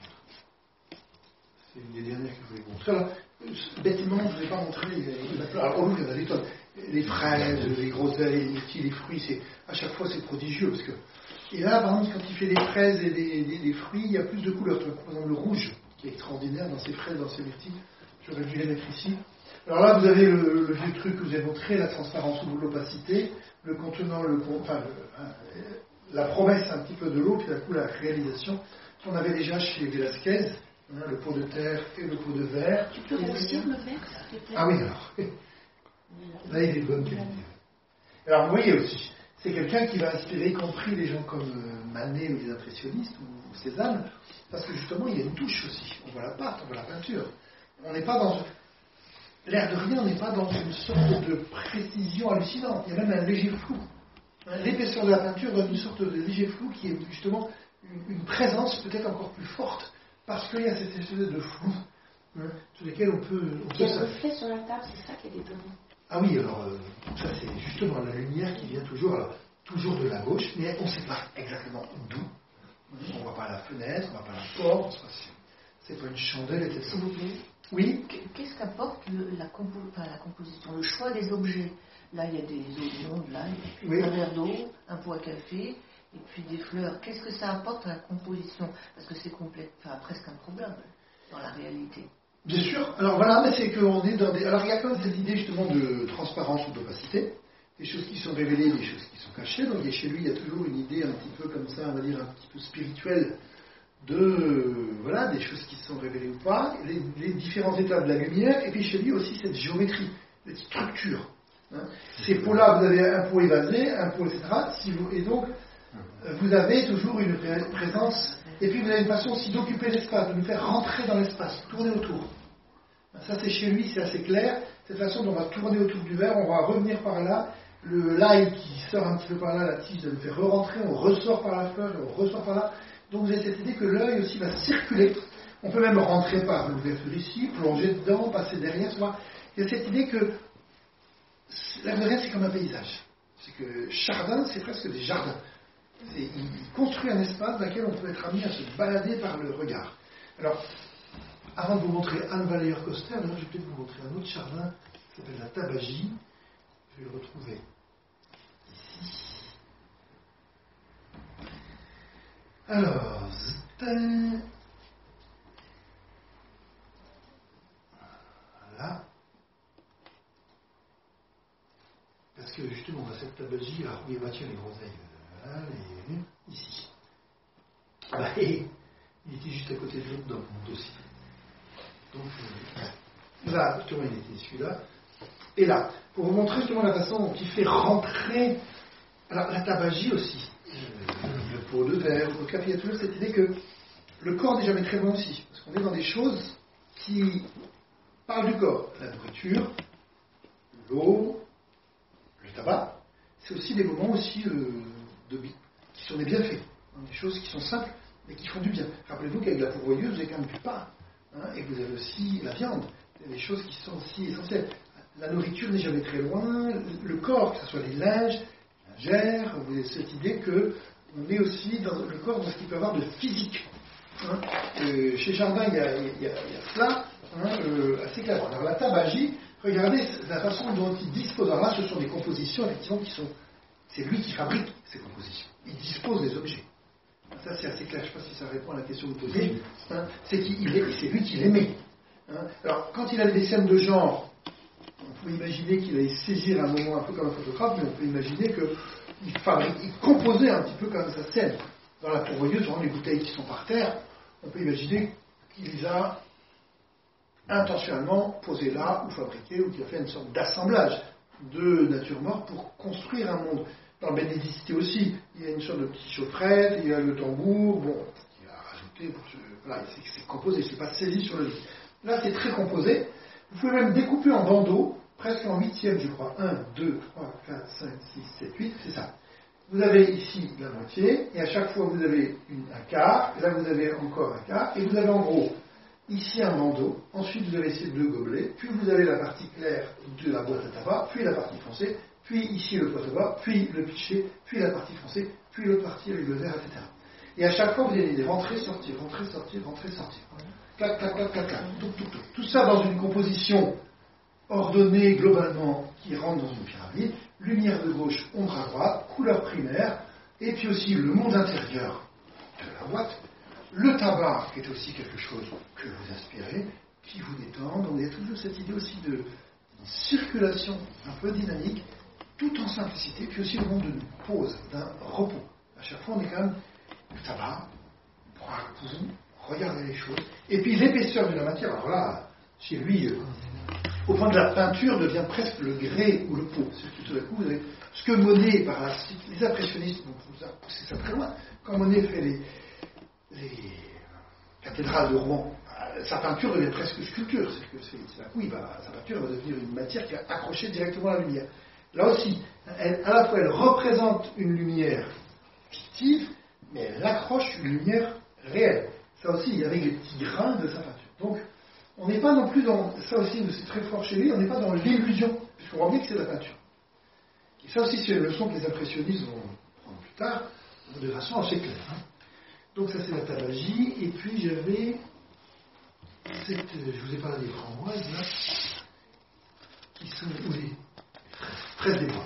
lui. C'est une des dernières que je voulais montrer. Alors, bêtement, je ne vous ai pas montré les, les, alors, au Louvre, il y en a des tonnes. Les fraises, les groseilles, les myrtilles, les fruits, c'est, à chaque fois c'est prodigieux. Parce que, et là, par exemple, quand il fait les fraises et les, les, les fruits, il y a plus de couleurs. Par exemple, le rouge, qui est extraordinaire dans ces fraises, dans ces myrtilles. J'aurais dû les mettre ici. Alors là, vous avez le, le vieux truc que je vous ai montré, la transparence ou l'opacité, le contenant, le, enfin, le, hein, la promesse un petit peu de l'eau, puis d'un coup la réalisation, qu'on avait déjà chez Velázquez, hein, le pot de terre et le pot de verre. Tu peux roussir le verre, s'il te plaît? Ah oui, alors. Là, il est de bonne qualité. Alors, vous voyez aussi, c'est quelqu'un qui va inspirer, y compris les gens comme euh, Manet ou les impressionnistes ou, ou Cézanne, parce que justement, il y a une touche aussi. On voit la pâte, on voit la peinture. On n'est pas dans... L'air de rien, on n'est pas dans une sorte de précision hallucinante. Il y a même un léger flou. L'épaisseur de la peinture donne une sorte de léger flou qui est justement une, une présence peut-être encore plus forte, parce qu'il y a cette espèce de flou hein, sur lequel on peut... On Il y a peut un reflet sur la table, c'est ça qui est étonnant. Ah oui, alors euh, ça c'est justement la lumière qui vient toujours, alors, toujours de la gauche, mais on ne sait pas exactement d'où. On ne voit pas la fenêtre, on ne voit pas la porte, c'est pas une chandelle, et cetera. S'il vous plaît. Oui. Qu'est-ce qu'apporte le, la, compo, enfin, la composition, le choix des objets? Là, il y a des oignons, là, oui. un verre d'eau, un pot à café, et puis des fleurs. Qu'est-ce que ça apporte à la composition? Parce que c'est complète, enfin, presque improbable dans la réalité. Bien sûr. Alors voilà, mais c'est qu'on est dans des... Alors il y a quand même cette idée justement de transparence ou d'opacité, des choses qui sont révélées, des choses qui sont cachées. Donc et chez lui, il y a toujours une idée un petit peu comme ça, on va dire un petit peu spirituelle, de voilà des choses qui sont révélées ou pas, les, les différents états de la lumière, et puis chez lui aussi cette géométrie, cette structure. Hein. Ces pots-là, vous avez un pot évasé, un pot, et cetera. Si vous, et donc, vous avez toujours une présence. Et puis vous avez une façon aussi d'occuper l'espace, de nous faire rentrer dans l'espace, tourner autour. Ça c'est chez lui, c'est assez clair. Cette façon dont on va tourner autour du verre, on va revenir par là. Le l'ail qui sort un petit peu par là, la tige va nous faire re-rentrer, on ressort par la fleur, on ressort par là. Donc vous avez cette idée que l'œil aussi va circuler. On peut même rentrer par l'ouverture ici, plonger dedans, passer derrière. Il y a cette idée que l'air de rien c'est comme un paysage. C'est que Chardin c'est presque des jardins. C'est, il construit un espace dans lequel on peut être amené à se balader par le regard. Alors, avant de vous montrer Anne Valleyer-Coster, je vais peut-être vous montrer un autre Chardin qui s'appelle la Tabagie. Je vais le retrouver ici. Alors, z'tin. Voilà. Parce que justement, dans cette Tabagie, alors oui, bah tiens, les groseilles. Voilà, et ici. Bah, et il était juste à côté de l'autre dans mon dossier. Donc, euh, là, justement, il était celui-là. Et là, pour vous montrer justement la façon dont il fait rentrer alors, la tabagie aussi, euh, le pot de verre, le pot de café, il y a toujours cette idée que le corps n'est jamais très bon aussi. Parce qu'on est dans des choses qui parlent du corps. La nourriture, l'eau, le tabac, c'est aussi des moments aussi... Euh, de, qui sont des bienfaits, hein, des choses qui sont simples mais qui font du bien. Rappelez-vous qu'avec la pourvoyeuse, vous avez quand même du pain, hein, et vous avez aussi la viande, des choses qui sont aussi essentielles. La nourriture n'est jamais très loin, le corps, que ce soit les linges, la lingère, vous avez cette idée qu'on est aussi dans le corps dans ce qu'il peut y avoir de physique. Hein. Euh, chez Chardin, il y a, il y a, il y a cela, hein, euh, assez clairement. Alors la tabagie, regardez la façon dont il dispose. Alors là, ce sont des compositions effectivement qui sont... C'est lui qui fabrique ces compositions. Il dispose des objets. Ça, c'est assez clair. Je ne sais pas si ça répond à la question que vous posez. Hein, c'est, qu'il est, c'est lui qui les met. Hein. Alors, quand il a des scènes de genre, on pouvez imaginer qu'il allait saisir un moment un peu comme un photographe, mais on peut imaginer qu'il il composait un petit peu comme sa scène. Dans la pourvoyeuse, dans les bouteilles qui sont par terre, on peut imaginer qu'il les a intentionnellement posées là, ou fabriquées, ou qu'il a fait une sorte d'assemblage de nature morte pour construire un monde. Dans le bénédicité aussi, il y a une sorte de petite chaufferette, il y a le tambour, bon, il a rajouté pour ce... Voilà, c'est, c'est composé, c'est pas saisi sur le lit. Là, c'est très composé. Vous pouvez même découper en bandeaux, presque en huitième, je crois. un, deux, trois, quatre, cinq, six, sept, huit, c'est ça. Vous avez ici la moitié, et à chaque fois vous avez une, un quart, et là vous avez encore un quart, et vous avez en gros ici un bandeau, ensuite vous avez ces deux gobelets, puis vous avez la partie claire de la boîte à tabac, puis la partie foncée, puis ici le pot tabac, puis le pichet, puis la partie foncée, puis l'autre partie avec le verre, et cetera. Et à chaque fois vous avez des rentrer, sortir, rentrer, sortir, rentrer, sortir. Clac, clac, clac, clac, clac. Tout, tout, tout. Tout ça dans une composition ordonnée globalement qui rentre dans une pyramide. Lumière de gauche, ombre à droite, couleur primaire, et puis aussi le monde intérieur de la boîte. Le tabac, qui est aussi quelque chose que vous aspirez, qui vous détend. Donc il y a toujours cette idée aussi de circulation un peu dynamique, tout en simplicité, puis aussi le monde d'une pause, d'un repos. À chaque fois, on est quand même le tabac, pour regarder les choses. Et puis l'épaisseur de la matière, alors là, chez lui, euh, au point de la peinture, devient presque le grès ou le pot. C'est que tout à coup, vous avez ce que Monet, par la suite, les impressionnistes vont vous pousser ça très loin. Quand Monet fait les, les cathédrales de Rouen, sa peinture devient presque sculpture. C'est que c'est, c'est là, oui, bah, sa peinture va devenir une matière qui va accrocher directement à la lumière. Là aussi, elle, à la fois, elle représente une lumière fictive, mais elle accroche une lumière réelle. Ça aussi, il y avait les petits grains de sa peinture. Donc, on n'est pas non plus dans, ça aussi c'est très fort chez lui, on n'est pas dans l'illusion, puisqu'on voit bien que c'est de la peinture. Et ça aussi c'est une leçon que les impressionnistes vont prendre plus tard, de façon assez claire. Hein. Donc ça c'est la tabagie, et puis j'avais, cette, je vous ai parlé des framboises, là, qui sont, ou les fraises des bois.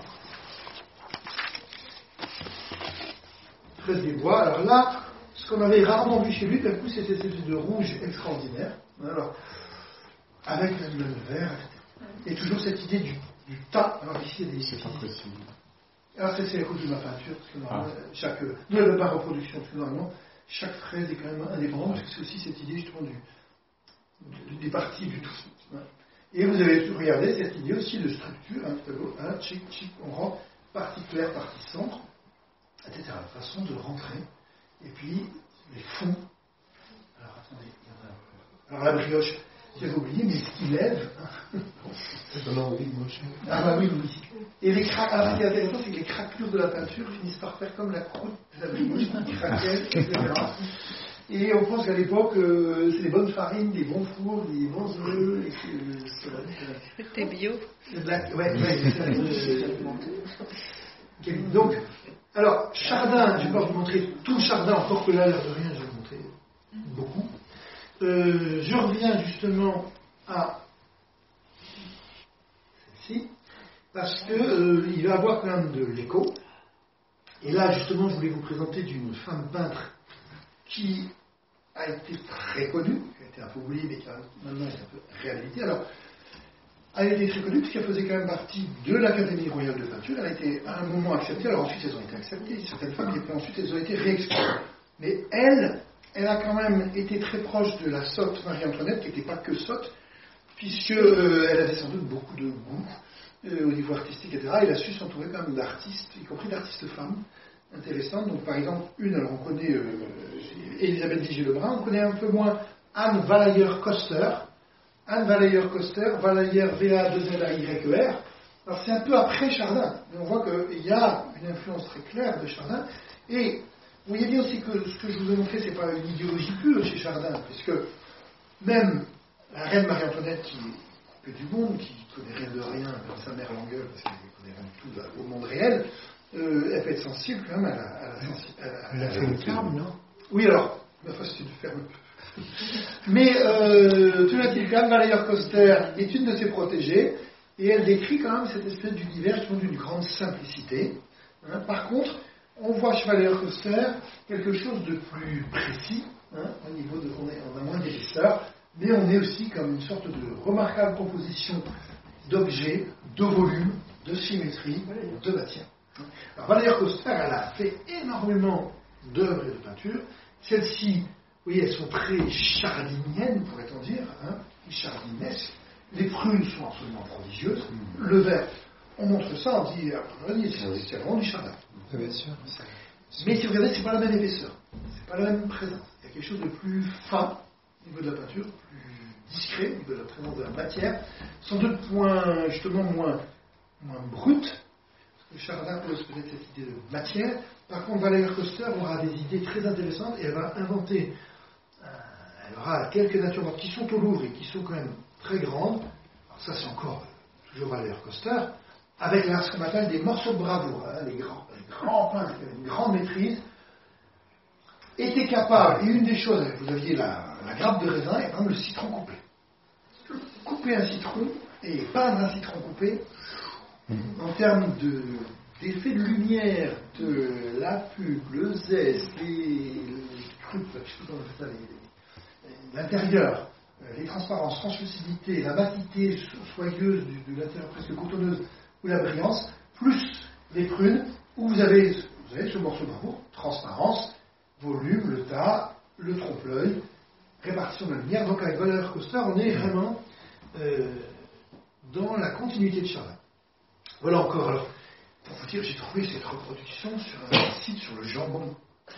Fraises des bois, alors là, ce qu'on avait rarement vu chez lui, d'un coup, c'était cette espèce de rouge extraordinaire. Alors, avec le vert, et cetera. Et toujours cette idée du, du tas. Alors ici, il y a des... C'est pas possible. Alors c'est, c'est la cause de ma peinture, parce que normalement, ah. chaque... Nous, elle ne veut pas reproduction, parce que normalement, chaque fraise est quand même indépendante, parce que c'est aussi cette idée, justement, du, du, des parties du tout. Et vous avez regardé cette idée aussi de structure, hein, tout à l'heure, hein, chic, chic, on rentre, partie claire, partie centre, et cetera. La façon de rentrer. Et puis, les fonds. Alors, attendez, il y en a un peu. Alors, la brioche, j'avais oublié, mais ce qui lève. Hein. Ah, bah oui, oui. Et les craques. Alors, ce qui est intéressant, c'est que les craquelures de la peinture finissent par faire comme la croûte de la brioche qui craquait, et cetera. Et on pense qu'à l'époque, euh, c'est des bonnes farines, des bons fours, des bons œufs. C'était bio. C'est de la. Ouais, ouais, c'est donc. Alors, Chardin, je ne vais pas vous montrer tout le Chardin, encore que là, l'air de rien, je vais vous montrer beaucoup. Euh, je reviens justement à celle-ci, parce qu'il euh, va avoir quand même de l'écho. Et là, justement, je voulais vous présenter d'une femme peintre qui a été très connue, qui a été un peu oubliée, mais qui a, maintenant est un peu réhabilitée. Alors, elle a été très connue puisqu'elle faisait quand même partie de l'Académie royale de peinture. Elle a été à un moment acceptée, alors ensuite elles ont été acceptées, certaines femmes, et puis ensuite elles ont été réexclues. Mais elle, elle a quand même été très proche de la sotte Marie-Antoinette, qui n'était pas que sotte, puisqu'elle euh, avait sans doute beaucoup de goût euh, au niveau artistique, et cetera. Elle a su s'entourer quand même d'artistes, y compris d'artistes femmes intéressantes. Donc par exemple, une, alors on connaît euh, Elisabeth Vigée-Lebrun, on connaît un peu moins Anne Valayer-Coster. Anne Valayer-Coster, Valayer V A deux L A Y E R. Alors c'est un peu après Chardin, mais on voit qu'il y a une influence très claire de Chardin. Et vous voyez bien aussi que ce que je vous ai montré, c'est pas une idéologie pure chez Chardin, puisque même la reine Marie-Antoinette, qui est coupée du monde, qui ne connaît rien de rien, comme sa mère l'engueule, parce qu'elle ne connaît rien du tout au monde réel, euh, elle peut être sensible quand même à la, à la sensibilité. Elle a fait une ferme, non ? Oui, alors, enfin c'est une ferme. Mais euh, tout la Anne Valayer-Coster est une de ses protégées, et elle décrit quand même cette espèce d'univers d'une grande simplicité. Hein. Par contre, on voit chez Valayer-Coster quelque chose de plus précis, hein, au niveau de, on, est, on a moins d'épaisseur, mais on est aussi comme une sorte de remarquable composition d'objets, de volume, de symétrie, de matière. Alors Valérie Coster, elle a fait énormément d'œuvres et de peintures. Celles-ci, vous voyez, elles sont très chardiniennes, pourrait-on dire, hein, chardinesques. Les prunes sont absolument prodigieuses. Le vert, on montre ça, on dit, c'est vraiment du chardin. Bien sûr. Mais si vous regardez, c'est pas la même épaisseur, c'est pas la même présence. Il y a quelque chose de plus fin au niveau de la peinture, plus discret au niveau de la présence de la matière, sans doute moins, justement, moins, moins brut, parce que le chardin pose peut-être cette idée de matière. Par contre, Valérie Coster aura des idées très intéressantes et elle va inventer, euh, elle aura quelques natures mortes qui sont au Louvre et qui sont quand même très grandes. Alors ça, c'est encore euh, toujours Valérie Coster, avec là, ce qu'on appelle des morceaux de bravoure, hein, les grands, les grands peintres qui avaient une grande maîtrise, étaient capables, et une des choses, vous aviez la, la grappe de raisin et par exemple le citron coupé. Couper un citron et peindre un citron coupé, en termes de, d'effet de lumière, de la pub, le zeste, les, les trucs, je sais pas comment on appelle ça, les, les, l'intérieur, les transparences, translucidité, la matité soyeuse du, de l'intérieur presque cotonneuse, ou la brillance, plus les prunes, où vous avez, vous avez ce morceau de bravoure, transparence, volume, le tas, le trompe-l'œil, répartition de la lumière. Donc avec Valérie Coster, on est vraiment euh, dans la continuité de Chardin. Voilà encore, alors, pour vous dire, j'ai trouvé cette reproduction sur un site sur le jambon.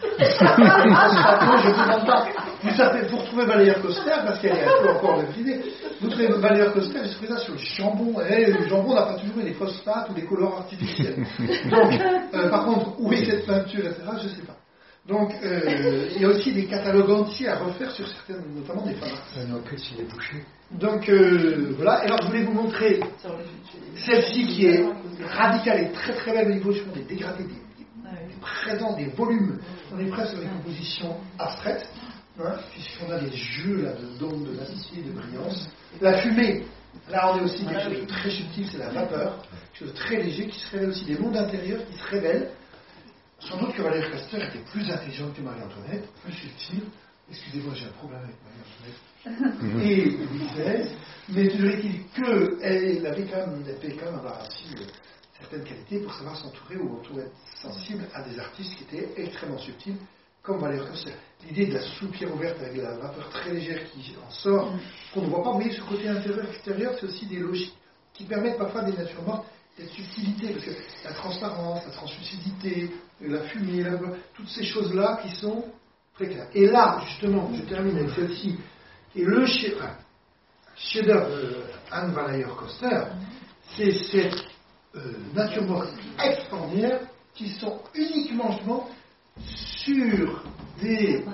Je vous demande pas. Vous savez, vous retrouvez Valérie Coster, parce qu'elle est un peu encore méprisée, vous trouvez Valérie Coster, vous trouvez ça sur le jambon. Et le jambon n'a pas toujours des phosphates ou des colorants artificiels. Donc, euh, par contre, où est cette peinture, et cetera, je ne sais pas. Donc, euh, il y a aussi des catalogues entiers à refaire sur certaines, notamment des femmes. Non, que s'il est bouché. Donc, euh, voilà. Et alors, je voulais vous montrer celle-ci qui est radicale et très très belle au niveau des dégradés, des, des, des présences, des volumes. On est presque sur les compositions abstraites, hein, puisqu'on a des jeux là, de dôme, de matité, de brillance. La fumée, là on est aussi quelque chose de très subtil, c'est la vapeur, quelque chose de très léger qui se révèle aussi, des mondes intérieurs qui se révèlent. Sans doute que Valérie Coster était plus intelligente que Marie-Antoinette, plus subtile. Excusez-moi, j'ai un problème avec Marie-Antoinette. Et Louis seize, mais toujours est-il qu'elle avait quand même, elle avait quand même embarrassé certaines qualités pour savoir s'entourer ou entourer être sensible à des artistes qui étaient extrêmement subtils, comme Valérie Coster. L'idée de la soupière ouverte avec la vapeur très légère qui en sort, qu'on ne voit pas, vous voyez, ce côté intérieur, extérieur, c'est aussi des logiques qui permettent parfois des natures mortes, des subtilités, parce que la transparence, la translucidité, la fumée, la... toutes ces choses-là qui sont très claires. Et là, justement, je termine avec celle-ci, qui est le chef-d'œuvre de Anne Valérie Coster, c'est cette euh, nature morte extraordinaire qui sont uniquement, justement, sur des,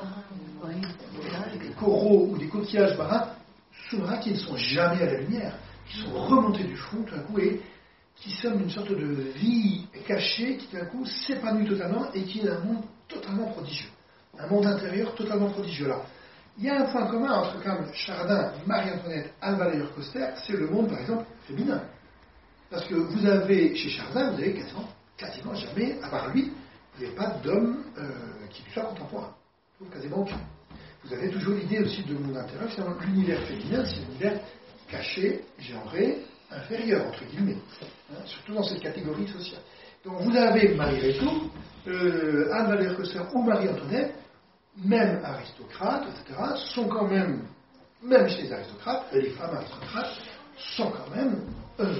des coraux ou des coquillages marins sous-marins qui ne sont jamais à la lumière, qui sont remontés du fond tout d'un coup et qui somment une sorte de vie cachée qui tout d'un coup s'épanouit totalement et qui est un monde totalement prodigieux. Un monde intérieur totalement prodigieux. Là, il y a un point commun entre quand même Chardin, Marie-Antoinette, Anne Valérie Coster, c'est le monde par exemple féminin. Parce que vous avez, chez Chardin, vous avez quasiment, quasiment jamais, à part lui, vous n'avez pas d'homme euh, qui soit contemporain. Quasiment aucun. Vous avez toujours l'idée aussi de monde intérieur, c'est l'univers féminin, c'est l'univers caché, genré, inférieur, entre guillemets, hein, surtout dans cette catégorie sociale. Donc vous avez Marie Retour, euh, Anne Valérie Coster ou Marie-Antoinette, même aristocrates, et cetera, sont quand même, même chez les aristocrates, les femmes aristocrates, sont quand même euh,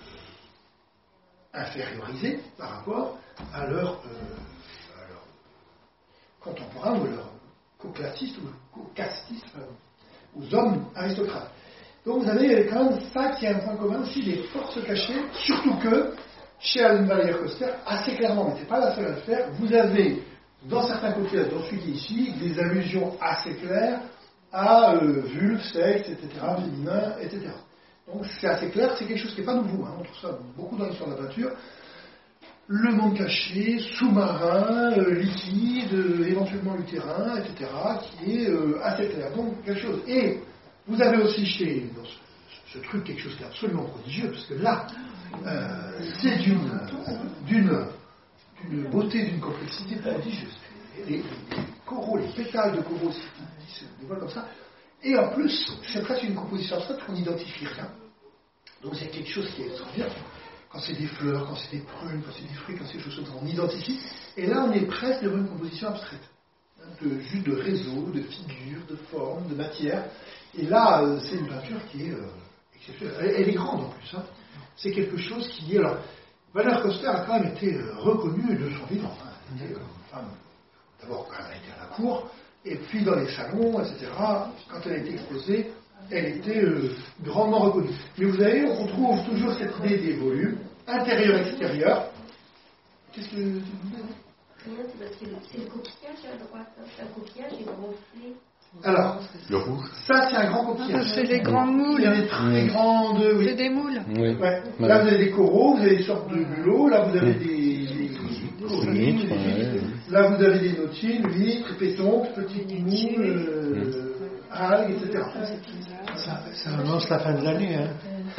infériorisées par rapport à leurs euh, leur contemporains ou à leurs co-classistes ou co-castistes, enfin, aux hommes aristocrates. Donc vous avez quand même ça qui est un point commun aussi, des forces cachées, surtout que chez Anne Valérie Coster, assez clairement, mais ce n'est pas la seule à le faire, vous avez dans certains coquillages, dans celui qui est ici, des allusions assez claires à euh, vulve, sexe, et cetera, féminin, et cetera. Donc c'est assez clair, c'est quelque chose qui n'est pas nouveau, hein, on trouve ça beaucoup dans l'histoire de la peinture. Le monde caché, sous-marin, euh, liquide, euh, éventuellement lutérin, et cetera, qui est euh, assez clair. Donc quelque chose. Et vous avez aussi chez, dans ce, ce truc, quelque chose qui est absolument prodigieux, parce que là, euh, c'est d'une, d'une, d'une beauté, d'une complexité prodigieuse. Les, les, les coraux, les pétales de coraux qui se dévoilent comme ça. Et en plus, c'est presque une composition abstraite qu'on n'identifie rien. Donc c'est quelque chose qui est extraordinaire. Quand c'est des fleurs, quand c'est des prunes, quand c'est des fruits, quand c'est des choses qu'on identifie. Et là, on est presque devant une composition abstraite. De, juste de réseaux, de figures, de formes, de matière. Et là, euh, c'est une peinture qui est euh, exceptionnelle. Elle, elle est grande en plus. Hein. C'est quelque chose qui est... Alors, Waller-Coster a quand même été euh, reconnue de son vivant. Hein. Elle était, euh, femme, d'abord, quand elle a été à la cour, et puis dans les salons, et cetera. Quand elle a été exposée, elle était euh, grandement reconnue. Mais vous savez, on retrouve toujours cette idée des volumes, intérieur-extérieur. Qu'est-ce que tu disais ? C'est le coquillage à droite, un coquillage et le reflet. Alors, le rouge. Ça, c'est un grand coquillage. C'est des grands moules. Il y a des très grandes. Oui. C'est des moules. Oui. Ouais. Là, vous avez des coraux, vous avez des sortes de bulots. Là, vous avez des. des, des, des, des là, vous avez des nautines, huîtres, pétoncles, petites moules, euh, algues, et cetera. Ça, ça annonce la fin de l'année. Hein.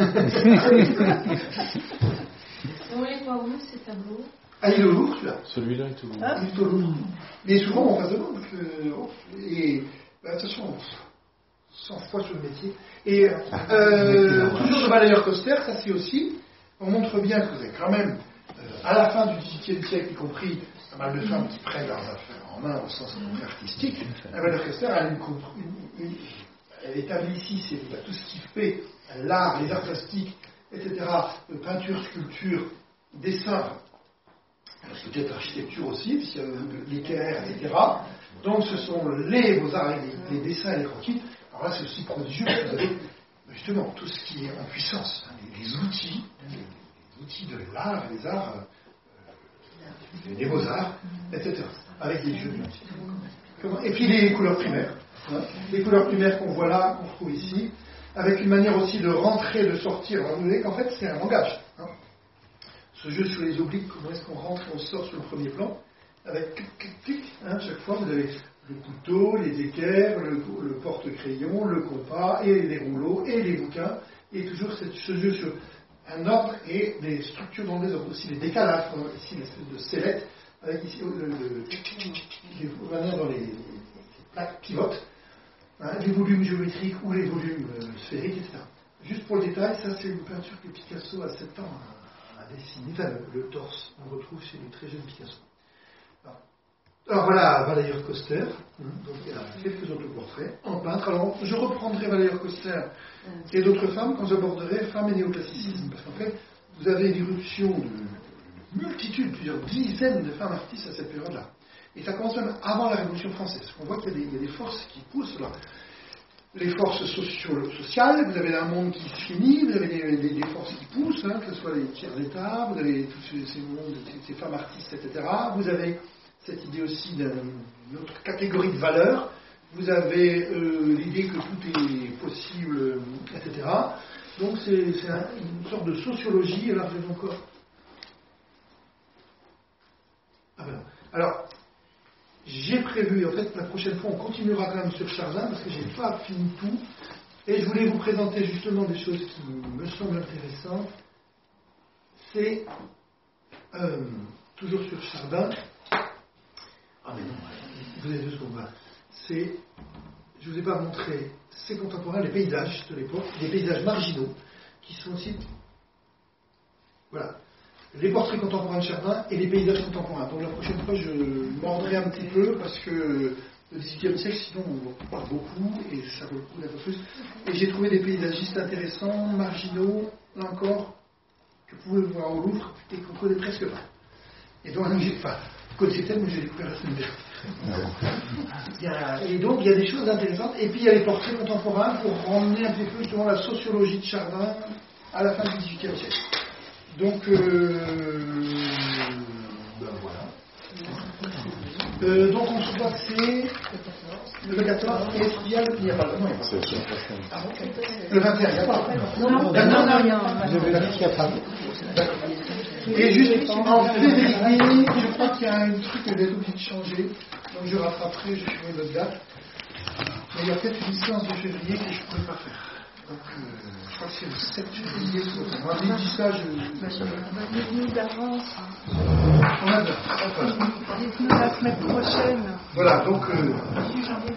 On les voit où, ces tableaux? Ah, il est au Louvre, celui-là. Celui-là est au Louvre. Ah, il est au Louvre. Mais souvent, on passe devant. Parce que, oh, et, bah, attention, cent fois sur le métier. Et euh, toujours de Waller-Coster, ça c'est aussi, on montre bien que vous avez quand même, euh, à la fin du dix-huitième siècle, y compris pas mal de femmes qui prennent leurs affaires en main au sens artistique, Waller-Coster a une, une, une, elle établit ici c'est, bah, tout ce qui fait l'art, les arts plastiques, et cetera, peinture, sculpture, dessin, peut-être architecture aussi, puisqu'il y a l'équerre, et cetera. Donc ce sont les beaux-arts, les, les dessins et les croquis. Alors là, c'est aussi prodigieux, parce que vous avez justement tout ce qui est en puissance, hein, les, les outils, les, les outils de l'art et des arts, euh, des beaux-arts, et cetera. Avec les jeux de matière. Et puis les couleurs primaires. Hein, les couleurs primaires qu'on voit là, qu'on trouve ici, avec une manière aussi de rentrer, de sortir. Alors, vous voyez qu'en fait, c'est un langage. Hein. Ce jeu sur les obliques, comment est-ce qu'on rentre et on sort sur le premier plan, avec clic, clic, clic, hein, chaque fois vous avez le couteau, les équerres, le, le porte-crayon, le compas, et les rouleaux, et les bouquins, et toujours cette, ce jeu sur un ordre et des structures dans les ordres, aussi les décalages, ici l'espèce de sellette, avec ici le, le, les manières dans les, les plaques pivotes, hein, les volumes géométriques ou les volumes euh, sphériques, et cetera. Juste pour le détail, ça c'est une peinture que Picasso a sept ans à dessiner, enfin le, le torse, on retrouve chez les très jeunes Picasso. Alors, alors voilà Waller-Coster, hein, donc il y a quelques autres portraits en peintre. Alors je reprendrai Waller-Coster et d'autres femmes quand j'aborderai femmes et néoclassicisme, parce qu'en fait vous avez l'irruption de multitudes, plusieurs dizaines de femmes artistes à cette période-là. Et ça commence même avant la Révolution française. On voit qu'il y a des, il y a des forces qui poussent là. Les forces socio- sociales, vous avez un monde qui se finit, vous avez des, des, des forces qui poussent, hein, que ce soit les tiers d'État, vous avez tous ces, ces mondes, ces, ces femmes artistes, et cetera. Vous avez cette idée aussi d'une autre catégorie de valeurs. Vous avez euh, l'idée que tout est possible, et cetera. Donc c'est, c'est un, une sorte de sociologie. Alors vous avez encore. Ah ben non. Alors. J'ai prévu, en fait, la prochaine fois, on continuera quand même sur Chardin, parce que je n'ai pas fini tout, et je voulais vous présenter justement des choses qui me semblent intéressantes. C'est, euh, toujours sur Chardin, ah mais non, vous avez deux secondes là, c'est, je ne vous ai pas montré, ces contemporains, les paysages de l'époque, des paysages marginaux, qui sont aussi, voilà, les portraits contemporains de Chardin et les paysages contemporains. Donc la prochaine fois, je mordrai un petit peu parce que le dix-huitième siècle, sinon on parle beaucoup et ça vaut le coup d'un peu plus. Et j'ai trouvé des paysagistes intéressants, marginaux, là encore, que vous pouvez voir au Louvre et qu'on ne connaît presque pas. Et donc, enfin, vous connaissez tellement que j'ai découvert la semaine dernière. Et donc, il y a des choses intéressantes. Et puis, il y a les portraits contemporains pour ramener un petit peu justement la sociologie de Chardin à la fin du dix-huitième siècle. Donc, euh, ben voilà. Euh, donc, on se voit que c'est le quatorze, et est-ce qu'il y a, il n'y a pas le non, il y a pas. Ah, okay. Le vingt et un, il n'y a pas. Non, non, non, non, Je vais dire qu'il n'y a pas. D'accord. Et juste en février, je crois qu'il y a un truc que j'ai oublié de changer, donc je rattraperai, je ferai une autre date. Mais il y a peut-être une séance de février que je ne pourrais pas faire. Donc, euh, je crois que c'est le sept février. On a dit ça, je. Dites-nous d'avance. On a de. Dites-nous la semaine prochaine. Voilà, donc. Euh,